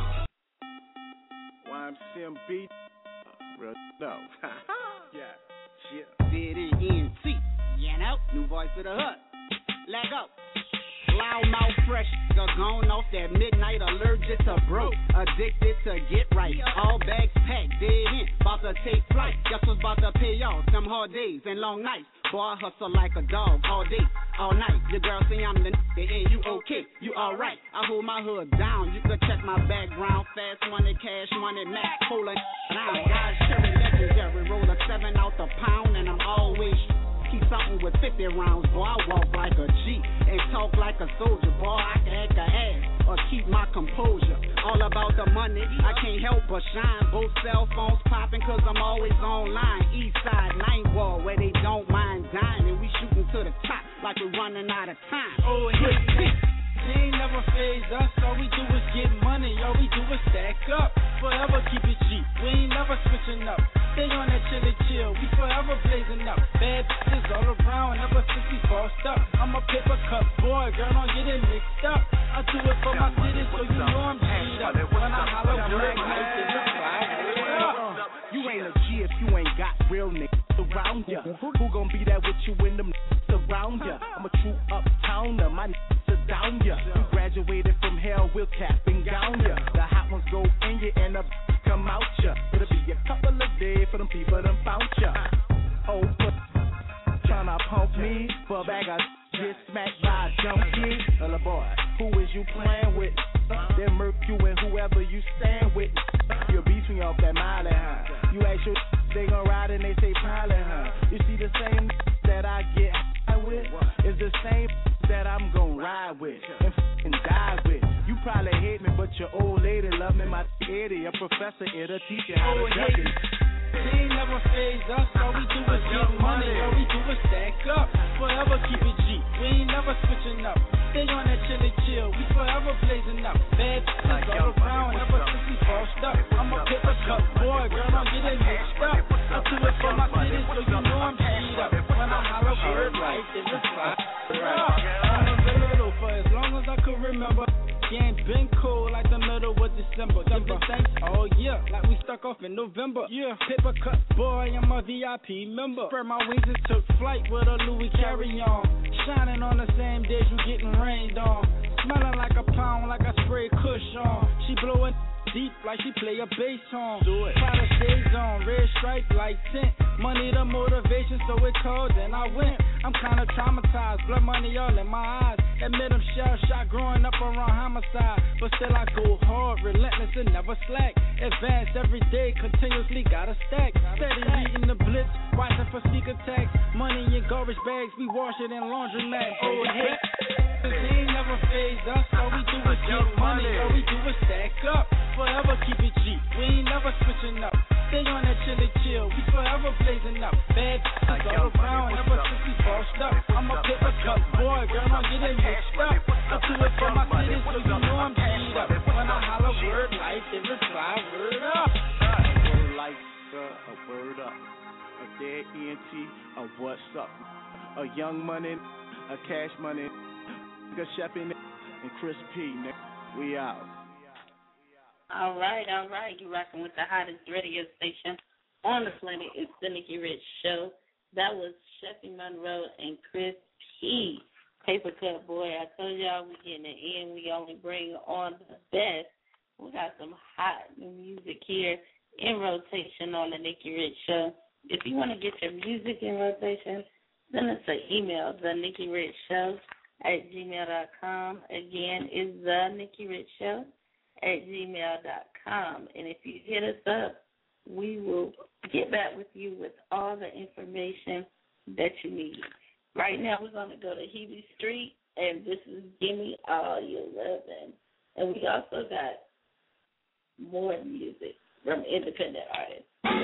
YMCMB. Real no. Yeah. Shit. ZDNT. You know? New voice of the hood. Let go. Loudmouth fresh, gone off that midnight, allergic to broke, addicted to get right. All bags packed, dead in, about to take flight. Guess what's about to pay off? Them hard days and long nights. Boy, I hustle like a dog all day, all night. Your girl say I'm the nigga and you okay, you alright. I hold my hood down, you can check my background. Fast money, cash money, Mac, pulling down. Guys, cherry legendary, roll a 7 out the pound, and I'm always keep something with 50 rounds, boy. I walk like a G and talk like a soldier, boy. I can act a ass or keep my composure. All about the money, I can't help but shine. Both cell phones popping cause I'm always online. East side, 9th wall, where they don't mind dying. And we shooting to the top like we're running out of time. Oh, hey, they ain't never phased us. All we do is get money, all we do is stack up. Forever keep it cheap, we ain't never switching up. Stay on that chilly chill, we forever blazing up. Bad bitches all around, ever since we bossed up. I'm a paper cup boy, girl, don't get it mixed up. I do it for my city, so you know I'm G'd up. When I holler black night, it's a fire. You ain't a G if you ain't got real niggas around ya. Who gon' be there with you when them niggas around ya? I'm a true uptowner, my niggas are down ya. You graduated from hell, we'll cap and gown ya. The hot ones go in ya and the come out ya. It'll be a couple of days for them people that found ya. Oh, tryna pump me for a bag of get smacked by a junkie. Little boy, who is you playing with? They murk you and whoever you stand with. You'll beat me off that mile, huh? You ask your they gon' ride and they say pilot, huh? You see the same that I get high with is the same that I'm gon' ride with and f***ing die with. You probably hate me, but your old lady love me. My lady, a professor, it'll teach you how to duck it. They ain't never phased us, all we do is get money, all we do is stack up. Forever keep it G, we ain't never switching up. Stay on that chilly chill, we forever blazing up. Bad bitches all around, ever since we bossed up. I'm a paper cup boy, girl, don't get it mixed up. I do it for my city, so you know I'm G'd up. When I holler word right, it's a fire. I'm a little for as long as I could remember. Game been cool like the middle of December. Give it thanks all year, like we stuck off in November. Yeah, paper cut boy, I'm a VIP member. Spread my wings and took flight with a Louis carry-on. Shining on the same days you getting rained on. Smelling like a pound, like I spray Kush on. She blowing deep like she play a bass song. Do it. Prada shades on, red stripe like tint. Money the motivation, so it cold, then I went. I'm kinda traumatized, blood money all in my eyes. Admit I'm shell shot growing up around homicide, but still I go hard, relentless and never slack. Advance every day, continuously gotta stack. Steady reading the blitz, watching for sneak attacks. Money in garbage bags, we wash it in laundromats. Oh hey, they ain't never phased us. All we do is get money, all we do is stack up. Forever keep it G, we ain't never switching up. Stay on that chilly chill, we forever blazing up. Bad bitches all around, ever since we bossed up. I'm a paper cup boy, girl, don't get it mixed up. I do it for my city, so you know I'm G'd up. When I holler word life, they reply word up. A word life, a word up. A dead ENT, a what's up. A young money, a cash money, a chef in and Chris P, we out. All right. You're rocking with the hottest radio station on the planet. It's the Nikki Rich Show. That was Sheffy Monroe and Chris P. Paper Cut Boy. I told y'all we getting it in. We only bring on the best. We got some hot new music here in rotation on the Nikki Rich Show. If you want to get your music in rotation, send us an email, theNikkiRichShow@gmail.com. Again, it's theNikkiRichShow@gmail.com. And if you hit us up, we will get back with you with all the information that you need. Right now, we're going to go to Hebe Street, and this is Gimme All Your Lovin'. And we also got more music from independent artists.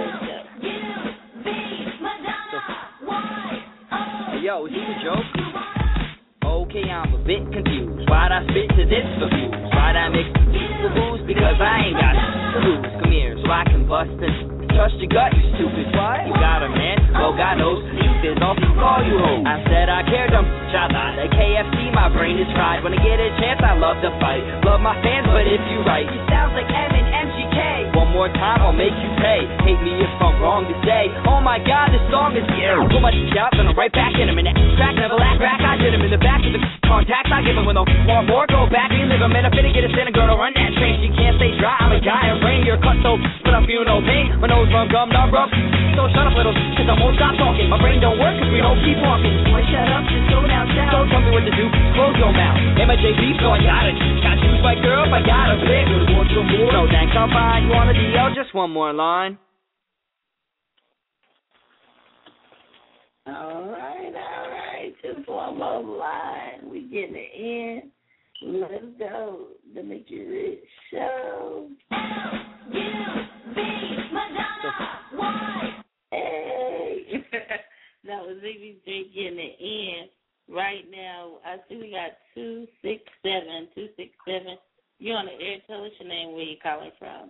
Hey, yo, is this a joke? Okay, I'm a bit confused. Why'd I spit to this for views? Why'd I mix the booze? Because I ain't got to lose. Come here, so I can bust and trust your gut, you stupid. What? You got a man? Well, God knows, truth is all people call you home. I said I care, dumb I lied. At KFC, my brain is fried. When I get a chance, I love to fight. Love my fans, but if you right, you sounds like M and MGK. One more time, I'll make you pay. Hate me if I'm wrong today. Oh my God, this song is so much shouts, and I'm right back in him. And that track never lack back. I did him in the back of the contacts. I give him when I want more. Go back and live him. And I'm finna get a sin, a girl to run that train. She can't stay dry. I'm a guy in rain. You're cut so, but I feel no pain. My nose run gum, numb, rough. So shut up, little, cause I won't stop talking. My brain don't work, cause we don't keep walking. Boy, shut up, just go down south. Don't tell me what to do, close your mouth. Am I JB, so I gotta choose. Got choose my girl if I gotta pick. Want some more? No thanks, I'm fine. You want a DL? Just one more line. All right. Just one more line. We getting it in. Let's go. The Nikki Rich Show. L-U-V, Madonna, why? Hey. That was ZBJ getting it in. Right now, I see we got 267. You're on the air. Tell us your name, where you calling from.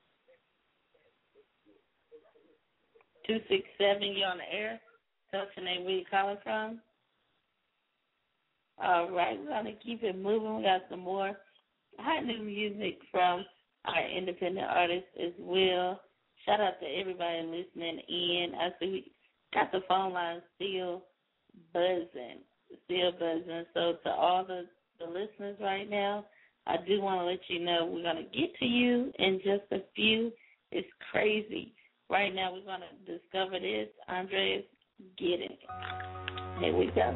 267, you're on the air. Tell us your name, where you calling from. All right, we're going to keep it moving. We got some more hot new music from our independent artists as well. Shout out to everybody listening in. I see we got the phone line still buzzing. So to all the listeners right now, I do want to let you know we're going to get to you in just a few. It's crazy. Right now we're going to discover this. Andreas, get it. Here we go.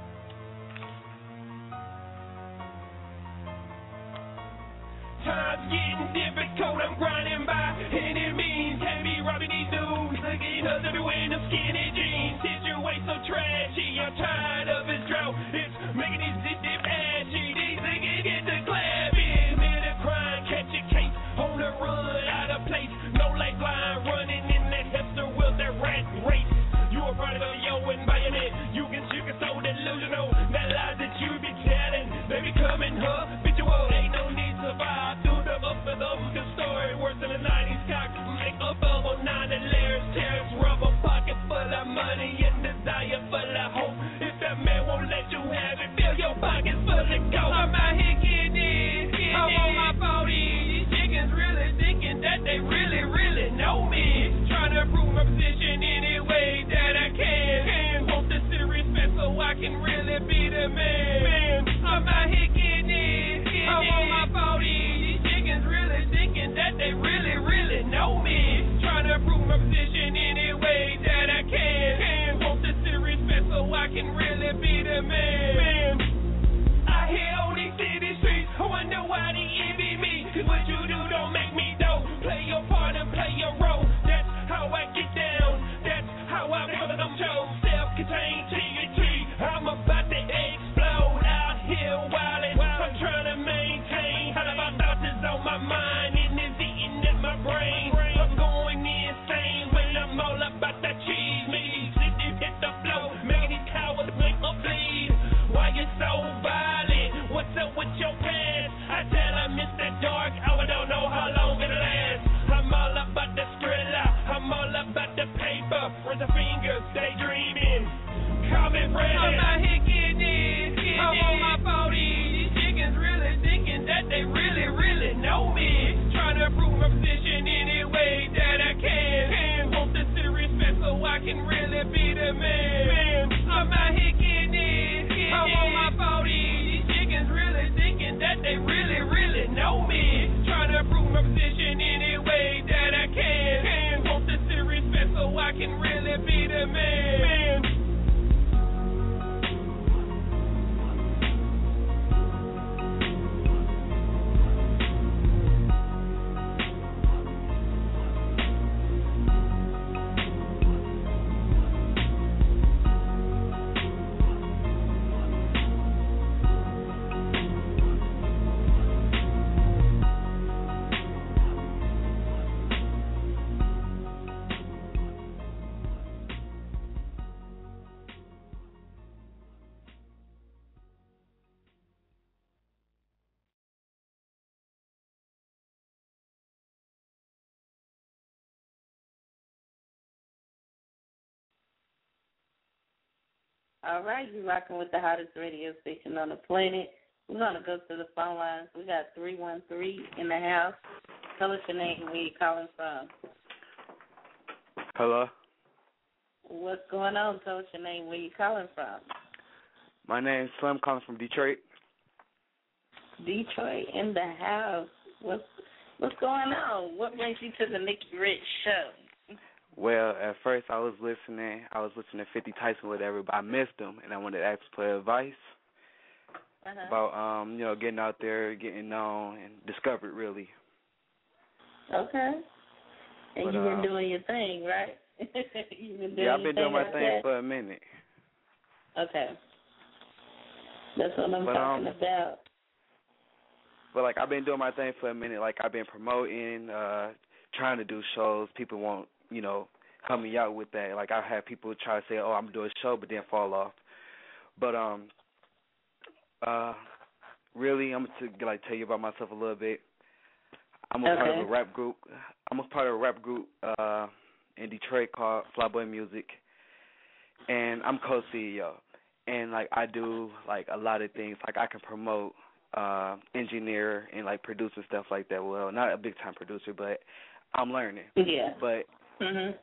Time's getting difficult, I'm grinding by any means. Can't be robbing these dudes, looking us everywhere in them skinny jeans. Situation so trashy, I'm tired of his drought. It's making these dip ashy. These niggas get the clapping. Men are crying, catch a case, on the run, out of place. No lifeline, running in that hipster with that rat race. You a product of your environment. You can so delusional. That lies that you be telling, they becoming habitual. Ain't no need to survive through the up and up. The story worse than the 90s cock. Make a bubble, 9 layers, tears, rubber pocket full of money and desire full of hope. If that man won't let you have it, fill your pockets full of gold. I'm out here getting it. I'm on my 40. These chickens really thinking that they really, really know me. Trying to prove my position any way that I can. Want the serious man so I can really be the man. I'm out here getting it. I'm on my 40. These chickens really thinking that they really, really know me. Trying to prove my position any way that I can. Want the serious man so I can really be the man. I hear on these city streets, I wonder why they envy me. Cause what you do don't make me dope. Play your part and play your role. That's how I get down. That's how I put them shows. Self-contained TNT. I'm about to explode out here wildin'. I'm trying to maintain. All of my thoughts is on my mind and it's eating at my brain. I'm going insane when I'm all about that cheese. Me sitting hit the flow, making these cowards make a bleed. Why you so violent? What's up with your past? I tell them it's that dark hour, don't know how long it'll last. I'm all about the Skrilla, I'm all about the paper. Where's the fingers, daydreaming? Call me Freddy. I'm out here getting it. I'm on my 40. These chickens really thinking that they really, really know me. Trying to prove my position any way that I can. Want the serious man so I can really be the man. I'm out here getting it. I'm on my 40. These chickens really thinking that they really, really know me. Trying to prove my position any way that I can. Want the serious man so I can really be the man. All right, you're rocking with the hottest radio station on the planet. We're going to go to the phone lines. We got 313 in the house. Tell us your name and where you're calling from. Hello? What's going on? Tell us your name, where you're calling from. My name's Slim, calling from Detroit. Detroit in the house. What's going on? What brings you to the Nikki Rich Show? Well, at first I was listening to 50 Tyson, whatever, but I missed him, and I wanted to ask for advice about, getting out there, getting known, and discovered, really. Okay. And But, you've been doing your thing, right? I've been doing my thing for a minute. Okay. That's what I'm talking about. But, like, I've been doing my thing for a minute. Like, I've been promoting, trying to do shows. People won't, help me out with that. Like, I've had people try to say, oh, I'm doing a show, but then fall off. But, really, I'm going to, tell you about myself a little bit. I'm a part of a rap group. In Detroit called Flyboy Music, and I'm co-CEO. And, I do, a lot of things. I can promote, engineer, and, produce and stuff like that. Well, not a big-time producer, but I'm learning. Yeah. But, I've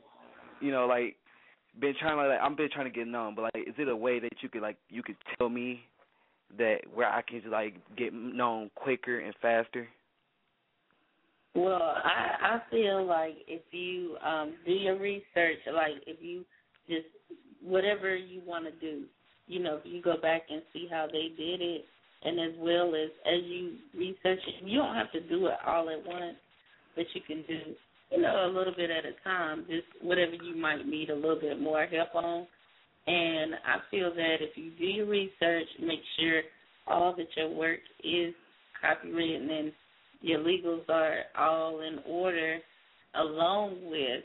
been trying to get known, but, is it a way that you could tell me that where I can just, get known quicker and faster? Well, I feel like if you do your research, if you just, whatever you want to do, if you go back and see how they did it, and as well as you research it, you don't have to do it all at once, but you can do, a little bit at a time, just whatever you might need a little bit more help on. And I feel that if you do your research, make sure all that your work is copywritten and your legals are all in order, along with,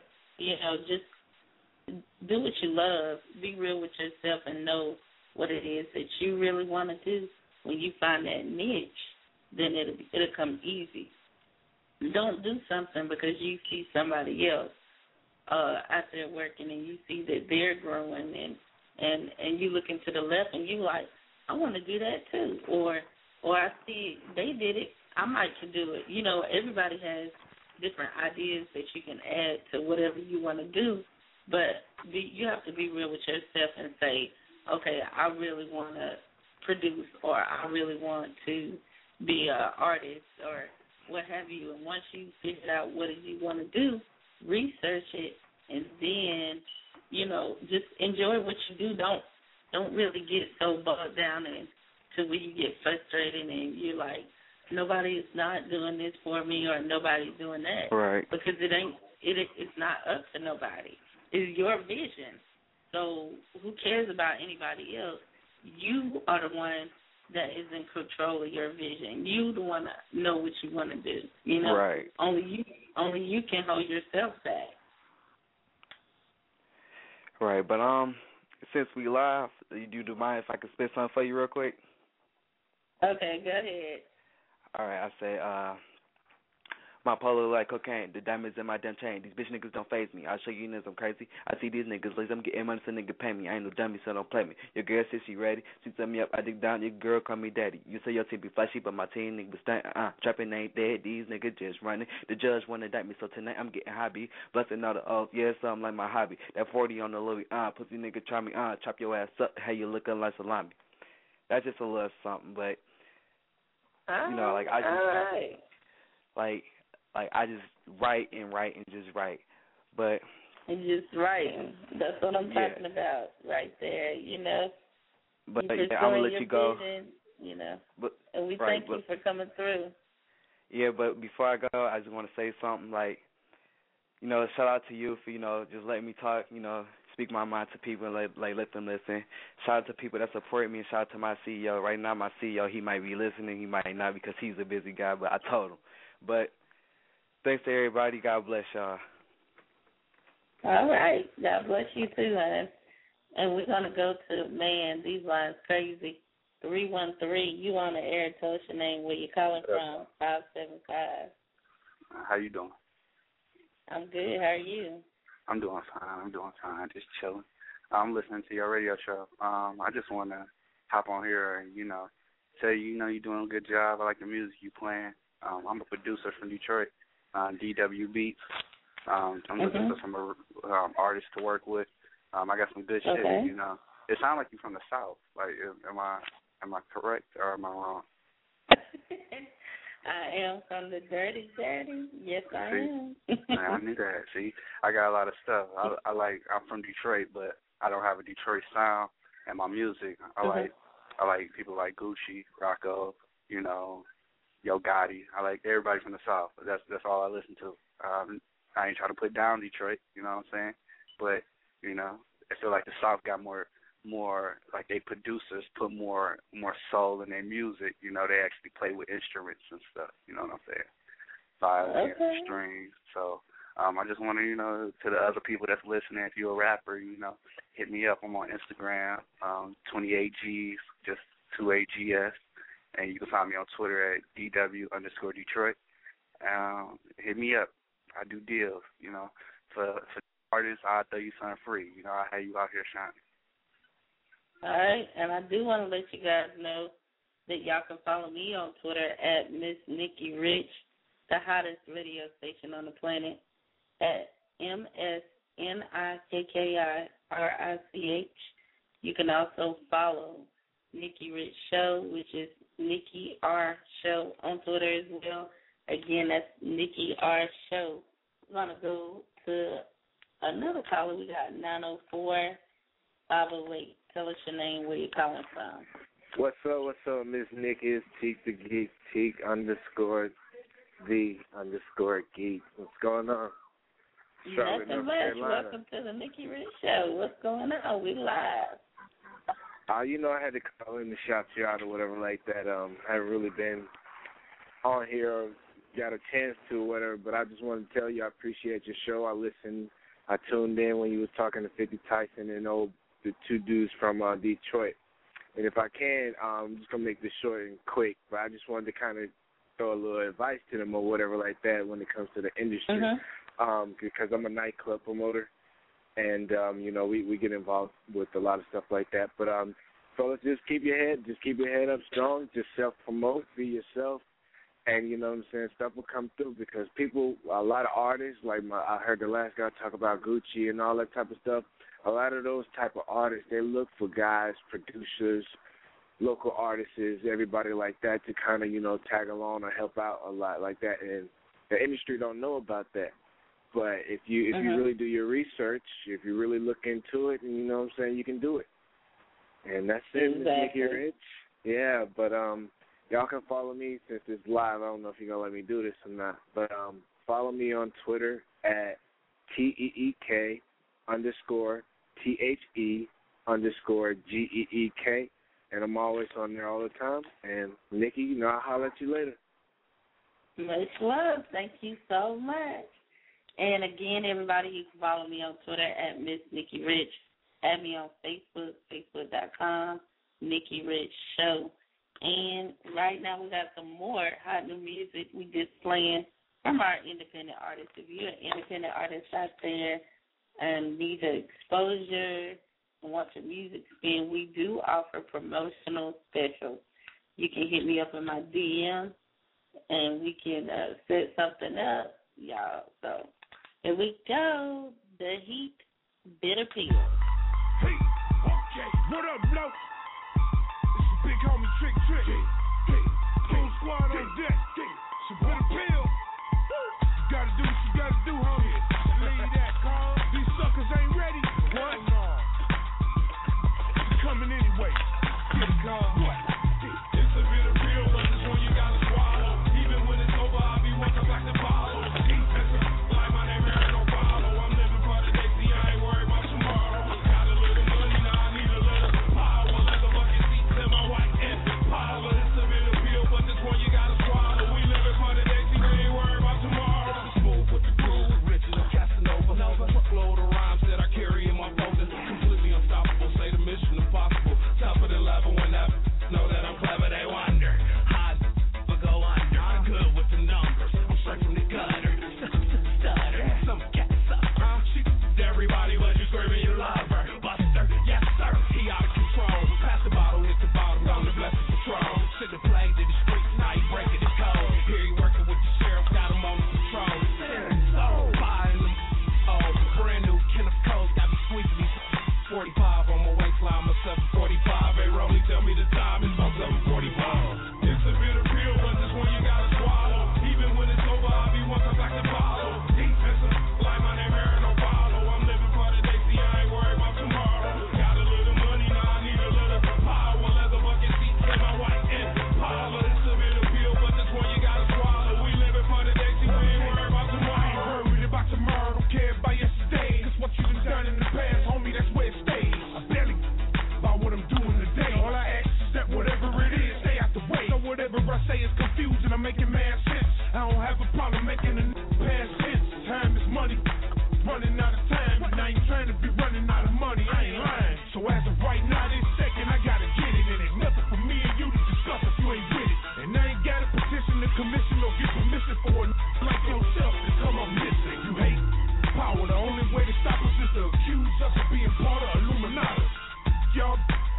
just do what you love. Be real with yourself and know what it is that you really want to do. When you find that niche, then it'll come easy. Don't do something because you see somebody else out there working and you see that they're growing and you looking to the left and you like, I want to do that too. Or I see they did it, I might can do it. Everybody has different ideas that you can add to whatever you want to do, but you have to be real with yourself and say, okay, I really want to produce, or I really want to be an artist, or what have you. And once you figure out what it is you want to do, research it, and then, just enjoy what you do. Don't really get so bogged down to where you get frustrated and you're like, nobody is not doing this for me, or nobody's doing that. Right. Because it's not up to nobody. It's your vision. So who cares about anybody else? You are the one that is in control of your vision. You the one that know what you want to do. Right. Only you can hold yourself back. Right, but since we live, do you mind if I could spit something for you real quick? Okay, go ahead. All right, I say, my polo like cocaine, the diamonds in my damn chain. These bitch niggas don't faze me. I'll show you niggas I'm crazy. I see these niggas like I'm getting money so nigga pay me. I ain't no dummy, so don't play me. Your girl says she ready. She set me up, I dig down. Your girl call me daddy. You say your team be flashy, but my team niggas stank. Trapping ain't dead. These niggas just running. The judge wanna indict me, so tonight I'm getting hobby. Blessing all the oath, yeah, something like my hobby. That 40 on the Louis, pussy nigga try me, chop your ass up. How you looking like salami? That's just a little something, but I just I just write and just write, but and just writing. That's what I'm talking about right there. But I'm gonna let you go. Vision, but, and we thank you for coming through. Yeah, but before I go, I just want to say something shout out to you for just letting me talk. Speak my mind to people and let them listen. Shout out to people that support me, and shout out to my CEO. Right now, my CEO, he might be listening, he might not because he's a busy guy, but I told him. But thanks to everybody. God bless y'all. All right. God bless you too, hon. And we're going to go to, man, these lines crazy. 313, you on the air. Tell us your name, where you calling from. 575. How you doing? I'm good. How are you? I'm doing fine. Just chilling. I'm listening to your radio show. I just want to hop on here and, tell you, you're doing a good job. I like the music you playing. I'm a producer from Detroit, DW Beats. I'm looking for some artists to work with. I got some good shit, It sounds like you're from the South. Like, am I correct or am I wrong? I am from the dirty. Yes, I am. I knew that. See, I got a lot of stuff. I'm from Detroit, but I don't have a Detroit sound. And my music, I like people like Gucci, Rocco, Yo Gotti. I like everybody from the South. That's all I listen to. I ain't trying to put down Detroit. You know what I'm saying? But I feel like the South got more like they producers put more soul in their music. They actually play with instruments and stuff. You know what I'm saying? Violin, strings. So I just want to, to the other people that's listening, if you're a rapper, hit me up. I'm on Instagram, 28Gs, just 2AGS, and you can find me on Twitter at DW_Detroit. Hit me up. I do deals. For artists, I'll throw you something free. I'll have you out here shining. All right, and I do want to let you guys know that y'all can follow me on Twitter at Miss Nikki Rich, the hottest radio station on the planet, at MSNIKKIRICH. You can also follow Nikki Rich Show, which is Nikki R Show on Twitter as well. Again, that's Nikki R Show. We're going to go to another caller. We got 904-508. Tell us your name, where you're calling from. What's up, Miss Nikki? It's Teak the Geek, Teak_the_Geek. What's going on? Nothing much. Welcome to the Nikki Rich Show. What's going on? We live. I had to call in to shout you out or whatever like that. I haven't really been on here or got a chance to or whatever, but I just wanted to tell you I appreciate your show. I tuned in when you was talking to 50 Tyson and the two dudes from Detroit. And if I can, I'm just going to make this short and quick, but I just wanted to kind of throw a little advice to them or whatever like that when it comes to the industry. Because I'm a nightclub promoter, and, we get involved with a lot of stuff like that. But, fellas, just keep your head up strong, just self-promote, be yourself, and, stuff will come through because a lot of artists, I heard the last guy talk about Gucci and all that type of stuff. A lot of those type of artists, they look for guys, producers, local artists, everybody like that to kind of, tag along or help out a lot like that. And the industry don't know about that. But if you really do your research, if you really look into it, and you can do it. And that's it, Miss Nikki Rich. Yeah, but y'all can follow me since it's live. I don't know if you're going to let me do this or not. But follow me on Twitter at TEEK_THE_GEEK, and I'm always on there all the time. And Nikki, I'll holler at you later. Much love. Thank you so much. And again, everybody, you can follow me on Twitter at Miss Nikki Rich. Add me on Facebook, facebook.com, Nikki Rich Show. And right now we got some more hot new music we just playing from our independent artists. If you're an independent artist out there and need the exposure and want your music spin, we do offer promotional specials. You can hit me up in my DM, and we can set something up, y'all. So here we go. The Heat Bitter Pill. Hey, okay, what up, Blow? It's the big homie Trick. Full squad on deck. It's a bitter pill. You gotta do what you gotta do, homie. Leave that, Carl. These suckers ain't ready. What? It's coming anyway. Get it, Carl. What? It's a bitter pill, but this one you gotta swallow. Even when it's over, I'll be welcome back to follow. Like my name, Aaron, don't follow. I'm living part of day, see, I ain't worried about tomorrow. Got a little money, now I need a little power. Let the bucket seats in my white and power. It's a bitter pill, but this one you gotta swallow. We living part of day, see, we ain't worried about tomorrow. Smooth with the groove, rich as a Casanova. Flow the rhymes that I carry in my folder. Completely unstoppable, say the mission impossible. Top of the level whenever. Know that I'm clever, they wonder. High but go under. I'm good with the numbers. I'm straight from the gutter. Stutter. Some cats up. She everybody but you screaming you love her. Buster. trying to be running out of money, I ain't lying. So as of right now, this second, I gotta get it. And it's nothing for me and you to discuss if you ain't with it. And I ain't got a petition to commission or get permission for a like yourself to come up missing. You hate power, the only way to stop us is to accuse us of being part of Illuminati. Y'all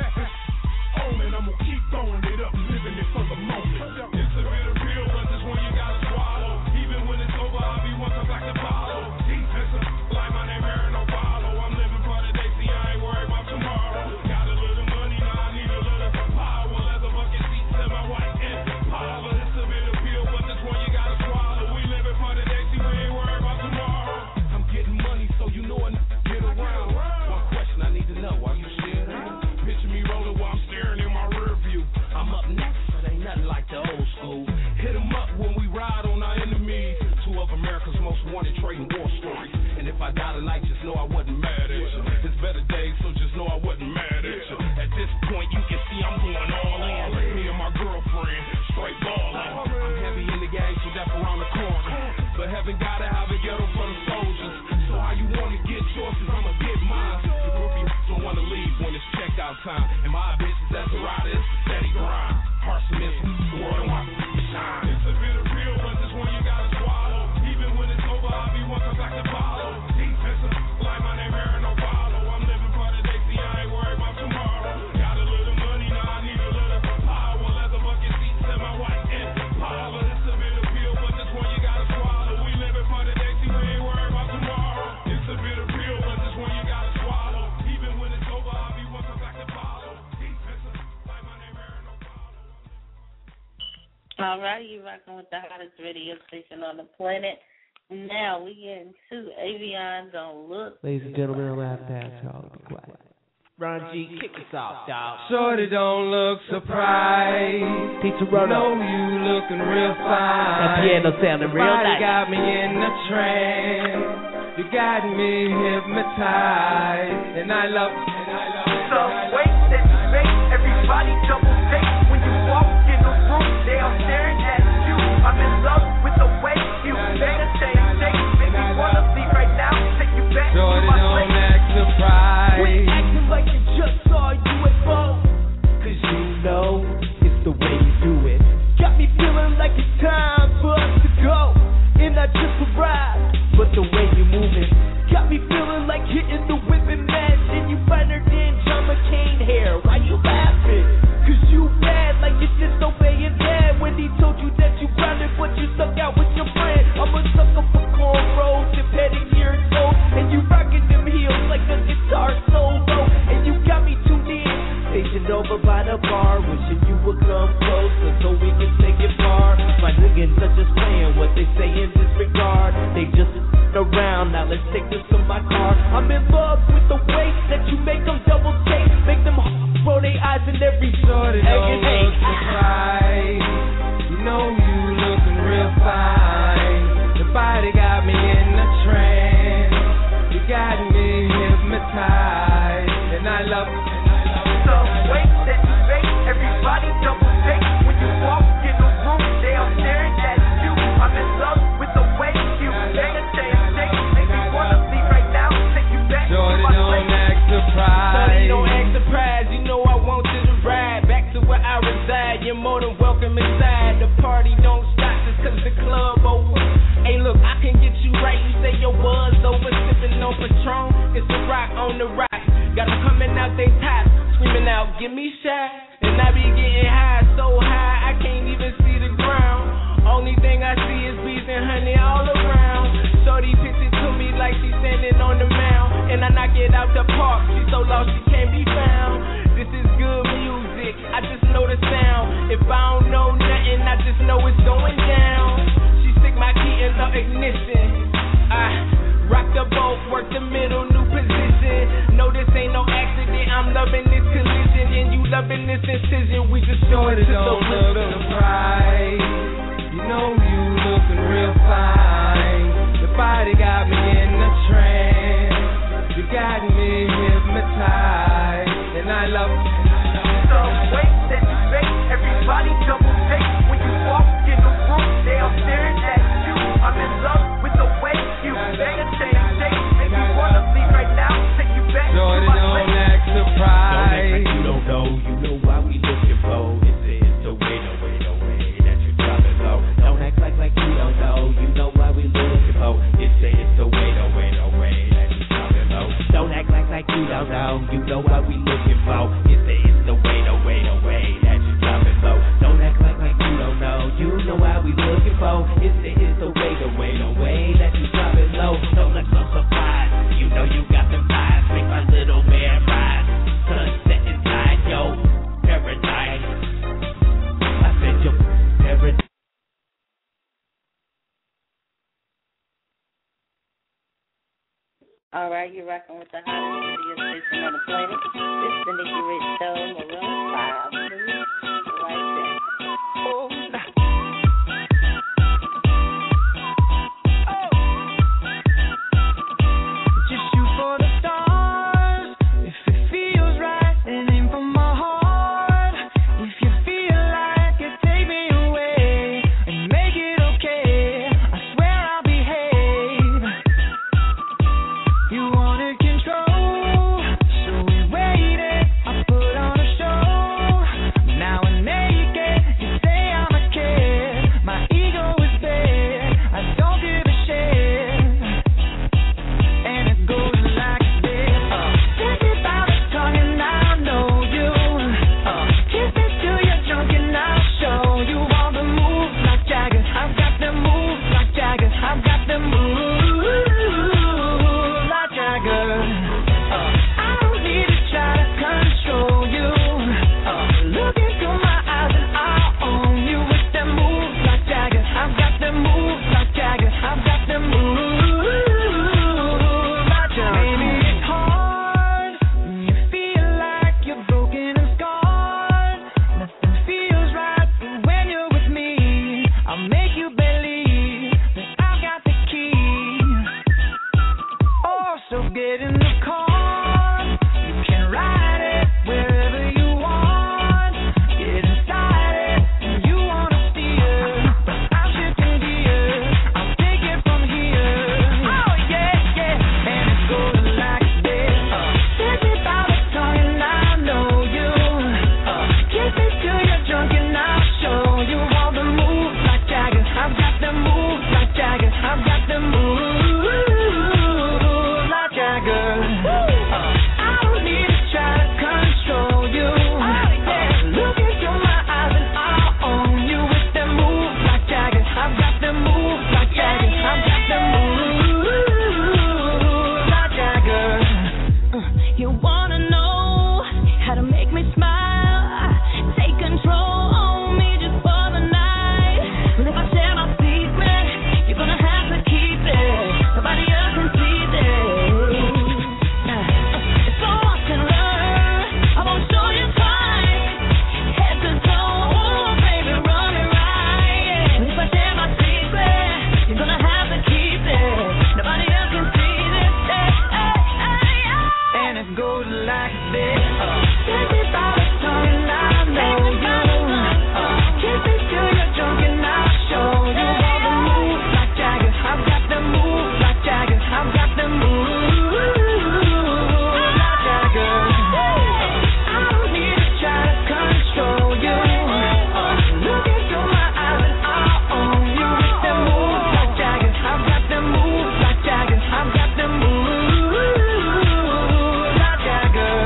own it, I'm gonna keep throwing it up, living it for the moment. It's a bit of real, but this one you gotta swallow. Even when it's over, I'll be one come back to follow. Defensive, like my name Aaron O'Follow. I'm living for the day, see I ain't worried about tomorrow. Got a little money, now I need a little power. Leather bucket seats in my white and Impala. It's a bit of real, but this one you gotta swallow. We living for the day, see we ain't worried about tomorrow. I'm getting money, so you know I get around. One question I need to know, are you sharing? Picture me rolling while I'm staring in my rear view. I'm up next, but ain't nothing like the old school. Hit 'em up when we ride on our enemies. Two of America's most wanted trading war stories. And if I die tonight, just know I wasn't mad at you. It's better days, so just know I wasn't mad at you. At this point, you can see I'm going all in. Me and my girlfriend, straight ballin'. I'm heavy in the game, so that's around the corner. But heaven gotta have a ghetto for the soldiers. So how you wanna get yours, 'cause I'ma get mine. The groupie don't wanna leave when it's checkout time. And my business as a rider is steady grind. Harsomist, the world and my shine. It's a bit of real, but this one you gotta swallow. Even when it's over, I'll be one come back to follow. Defensive, like my name Aaron O'Follow. I'm living for the day, see I ain't worried about tomorrow. Got a little money, now I need a little power. Leather bucket seats in my white and Impala. It's a bit of real, but this one you gotta swallow. We living for the day, see we ain't worried about tomorrow. It's a bit of real, but this one you gotta swallow. Even when it's over, I'll be one come back to follow. Defensive, like my name Aaron O'Follow. All right, you're rocking with the hottest radio station on the planet. Now we get into Avion Don't Look. Ladies and gentlemen, I'm going to have to ask y'all to be quiet. Ron G, kick us off, dog. Shorty don't look surprised. Pizza You know you looking real fine. That piano sounding real Body nice. got me in a trance. You got me hypnotized, and I love. So wait, that you make everybody double take when you walk in the room. They all staring at you. I'm in love with the way you better stay safe. Make me wanna leave right now. Take you back to Shorty my don't place. act surprised. Quit acting like you just saw a UFO. 'Cause you know it's the way you do it. Got me feeling like it's time for us to go. And I just arrived, but the way you moving got me feeling like hitting the whipping mad. And you finer than John McCain hair. Why you laughing? 'Cause you bad like you disobeying dad when he told you that you grounded but you stuck out with your friend. I'm a sucker for cornrows and pedicure toes. And you rocking them heels like a guitar solo. And you got me tuned in, stationed over by the bar, wishing you would come closer so we can take it far. My niggas such as playing what they say in disregard. They just around, now let's take this to my car. I'm in love with the way that you make them double take. Make them roll their eyes in every Shorty don't look surprised. You know you looking real fine. The body got me in a trance. You got me hypnotized, and I love. So wait, that you make everybody double take when you walk in the room. They all staring at you. I'm in love with the way you better stay safe. Make me wanna leave right now. Take you back Shorty to my don't place. act surprised. Shorty don't act surprised, you know I want you to ride back to where I reside. You're more than welcome inside. The party don't stop just 'cause the club over. Hey look, I can get you right. You say your buzz over, sipping on Patron. It's a rock on the rock. Got them coming out they top, screaming out, give me shot. And I be getting high, so high I can't even see the ground. Only thing I see is bees and honey all around. Shorty picks it to me like she's standing on the mound. And I knock it out the park, she's so lost she can't be found. This is good music, I just know the sound. If I don't know nothing, I just know it's going down. She stick my key in the ignition. I rock the boat, work the middle, new position. No, this ain't no accident, I'm loving this collision. And you loving this incision, we just showing it to the don't look wisdom. surprised. You know you looking real fine. The body got me in a trance. You got me hypnotized, and I love. So wait, that you make everybody double take when you walk in the room. They all staring at you. I'm in love with the way you better stay safe. Make me wanna leave right now. you don't know. You know what we looking for. It's the way that you drop it low. Don't act like you don't know. You know what we looking for. It's the way that you drop it low. Don't look so surprised. You know you got them eyes. Make my little man rise. Sunset inside yo paradise. I said yo paradise. All right, you're rocking with the hottest radio station on the planet. It's the Nikki Rich Show, Maroon 5 News, right there. Oh, just shoot for the stars. If it feels right, and aim for my heart. If you feel like it, take me away and make it okay. I swear I'll behave. You wanted control, so we waited. I put on a show. Now I make it. You say I'm a kid. My ego is bad. I don't give a shit. And it goes like this. Think about the tongue and I know you. Kiss me till you're drunk and I'll show you all the moves like Jagger. I've got the moves like Jagger. I've got the moves like Jagger. I don't need to try to control you. Look into my eyes and I'll own you with them moves like Jagger. I've got the moves like Jagger. I've got the moves like Jagger. Maybe it's hard when you feel like you're broken and scarred. Nothing feels right, but when you're with me, I'll make you believe that I've got the key. Oh, so get in the car. You can ride it wherever you want. Get inside it, and you wanna steer. I'm shifting gears. I'll take it from here. Oh yeah, yeah. And it goes like this. Take me by the tongue and I know you. Kiss me till you're drunk and I'll show you all the moves like Jagger. I've got the moves like Jagger. I've got the moves like Jagger. I don't need to try to control you. Look into my eyes and I'll own you with the moves like Jagger. I've got the moves like Jagger. I've got the moves like Jagger. You wanna know how to make me smile? Take control on me just for the night. Well, if I share my secret, you're gonna have to keep it. Nobody else can see this. It's so much to learn. I won't show you twice. Head to toe, oh baby, run it right. Well, if I share my secret, you're gonna have to keep it. Nobody else can see this. And it goes like this. Take me by the tongue and I know you. Kiss me till you're drunk and I'll show you all the moves like Jagger. I've got the moves like Jagger. I've got the moves like Jagger. I don't need to try to control you. Look into my eyes and I'll own you with the moves like Jagger. I've got the moves like Jagger. I've got the moves like Jagger.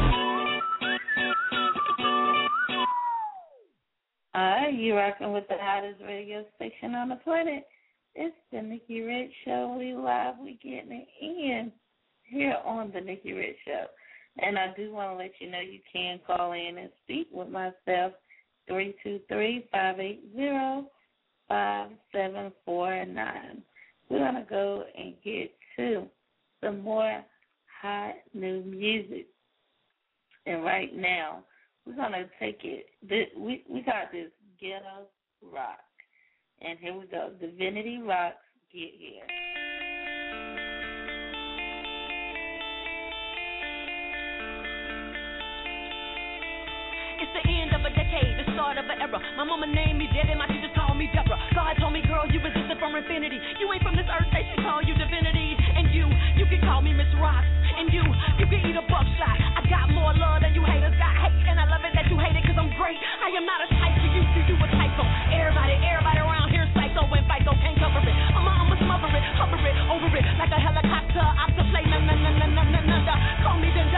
All right, you're rocking with the hottest radio station on the planet. It's the Nikki Rich Show. We live. We getting it in here on the Nikki Rich Show. And I do want to let you know you can call in and speak with myself, 323-580-5749. We're going to go and get to some more hot new music. And right now, we're going to take it. We got this ghetto rock. And here we go. Divinity Rocks, Get Here. It's the end of a decade, the start of an era. My mama named me Debbie, my teachers called me Deborah. God told me, girl, you resisted from infinity. You ain't from this earth, they should call you divinity. And you can call me Miss Rocks. And you can eat a buckshot. I got more love than you haters got hate. And I love it that you hate it, cause I'm great. I am not a type for you, you a typo. Everybody around here psycho and psycho can't cover it. I'ma smother it, hover it, over it, like a helicopter, optoplay, Call me the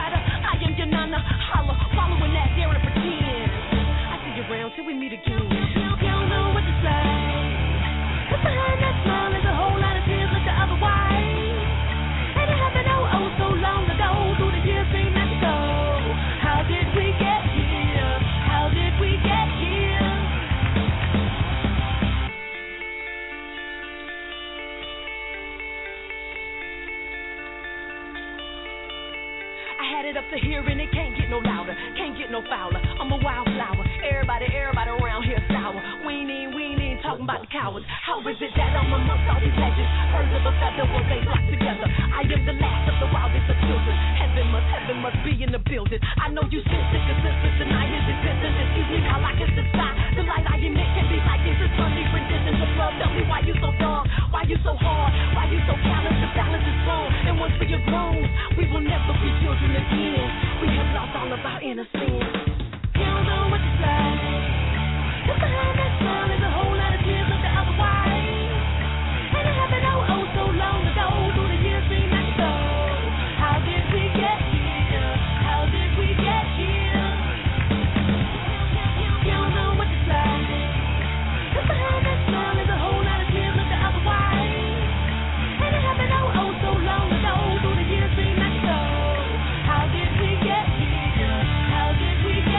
add it up to here and it can't get no louder, can't get no fouler. I'm a wildflower. Everybody around here sour. We ain't talking about the cowards. How is it that I'm amongst all these legends? Birds of a feather, will they flock together? I am the last of the wildest of children. Heaven must be in the building. I know you sense it, cause this tonight is existence. Excuse me while I kiss the sky. The light I emit can be like this. It's funny renditions of love. Tell me why you so dark, why you so hard, why you so callous. The balance is wrong, and once we are grown, we will never be children again. We have lost all of our innocence. You don't know what it's like. Just behind that smile is a whole lot of tears of the other white. And it happened oh so long ago. Through the years seem like so. How did we get here? How did we get here? You don't know what it's like. Just behind that smile is a whole lot of tears of the other white. And it happened oh so long ago. Through the years seem like so. How did we get here? How did we get here?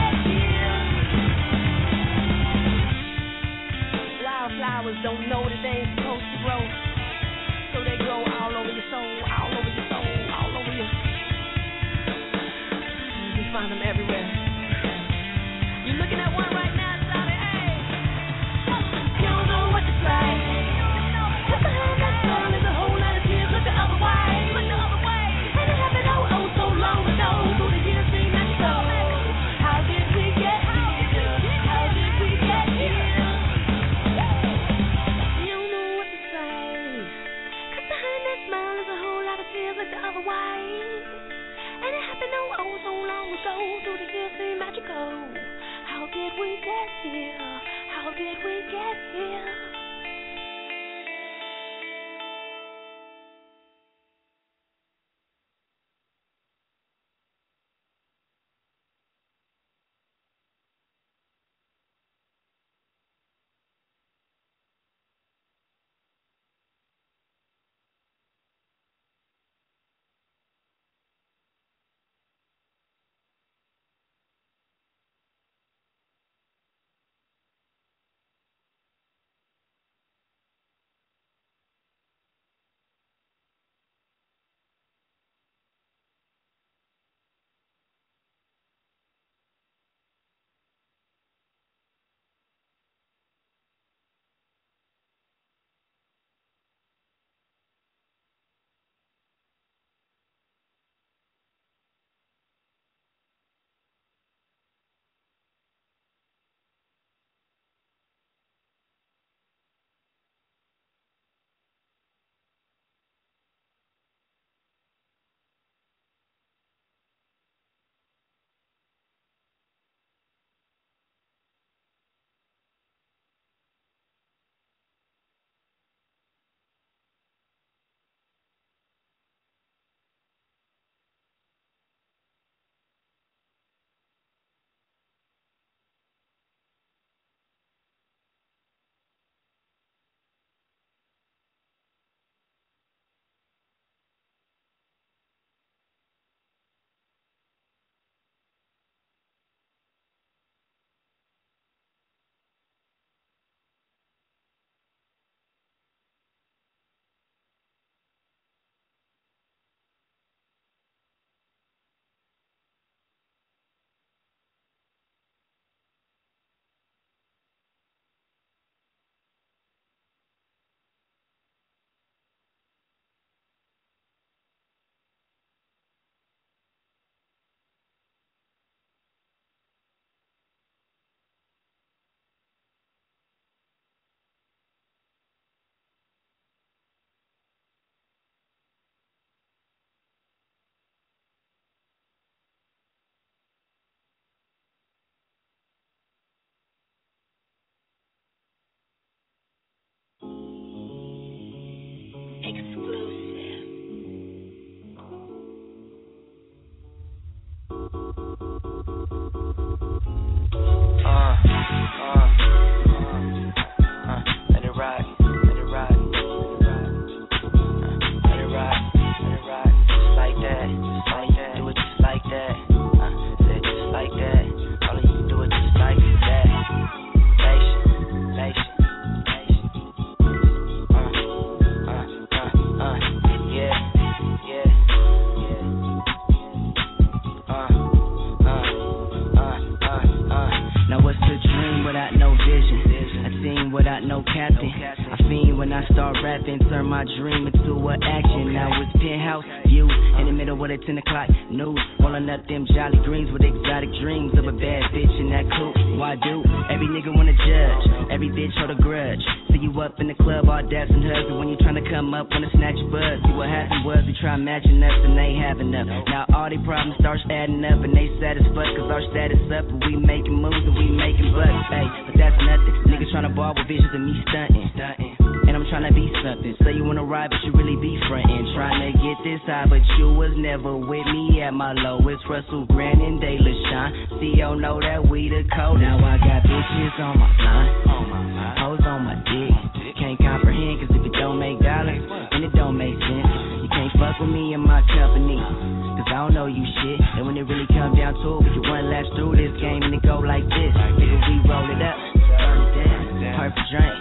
when I start rapping, turn my dream into an action. Now it's penthouse views in the middle of the 10 o'clock news, rolling up them jolly greens with exotic dreams of a bad bitch in that coupe. Why do every nigga wanna judge? Every bitch hold a grudge. See you up in the club, all daps and hugs, and when you tryna come up, wanna snatch your buzz. See what happened was we try matching us and they have enough. Now all they problems start adding up and they sad as fuck, cause our status up and we making moves and we making bucks. Hey, but that's nothing. Niggas tryna ball with visions and me stunting. And I'm tryna be something. Say you wanna ride, but you really be frontin'. Tryna get this high, but you was never with me at my lowest. Russell Grant and De La Shine. CO know that we the code. Now I got bitches on my line, hoes on my dick. Can't comprehend, cause if it don't make dollars, then it don't make sense. You can't fuck with me and my company, cause I don't know you shit. And when it really comes down to it, we can run laps through this game and it go like this. Nigga, we roll it up, burn it down, perfect drink,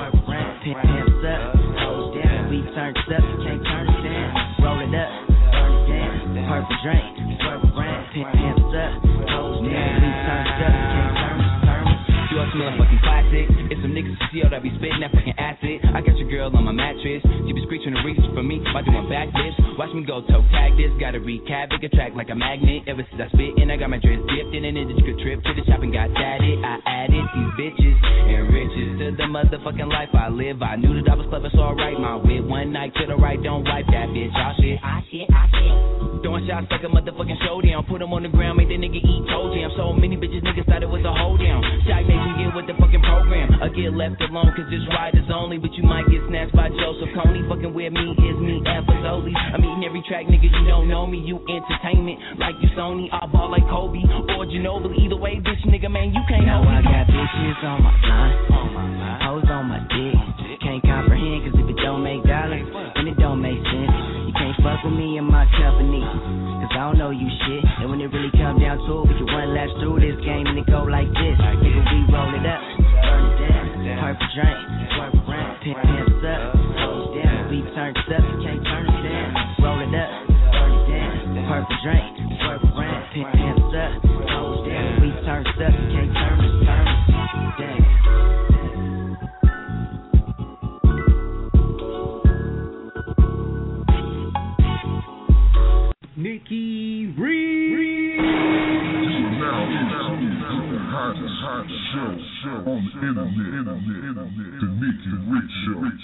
pimps up, hold down. We turned up, you can't turn it down. Roll it up, burn it down, perfect drink, swerve around, pimps up, hold down. We turned up, you can't turn it. You all smell like fucking classic. It's some niggas from CO that be spitting that fucking acid. I got your girl on my mattress. She be screeching and reaching for me by doing backflips. Watch me go toe tag this. Gotta recap, it attract like a magnet. Ever since I spit and I got my dress dipped in and it's a good trip to the shop and got tatted. I added these bitches and riches to the motherfucking life I live. I knew that I was clever, so I write my wit. One night to the right, don't wipe that bitch. I shit. Throwing shots like a motherfucking showdown. Put them on the ground, make that nigga eat toe jam. So many bitches niggas thought it was a hold down. Shot Nation get with the fucking program. I get left alone cause this ride is only. But you might get snatched by Joseph Coney. Fucking with me is me and Fazoli. I'm eating every track, nigga, you don't know me. You entertainment like you Sony. I ball like Kobe or Ginobili. Either way, bitch nigga, man, you can't hold me. Now I got bitches on my line, hoes on my dick. Can't comprehend cause if it don't make dollars, then it don't make sense. You can't fuck with me and my company, cause I don't know you shit. And when it really comes down to it, we can run laps through this game and it go like this. Nigga, we roll it up, burn it down, perfect drink, swerve around, pimps up, hold down. We turned up, you can't turn it down. Roll it up, burn it down, perfect drink, swerve around, pimps up, hold down. We turned up, you can't turn it down. Nikki Reed. Now, the hottest show on the internet, the Nikki Rich Show.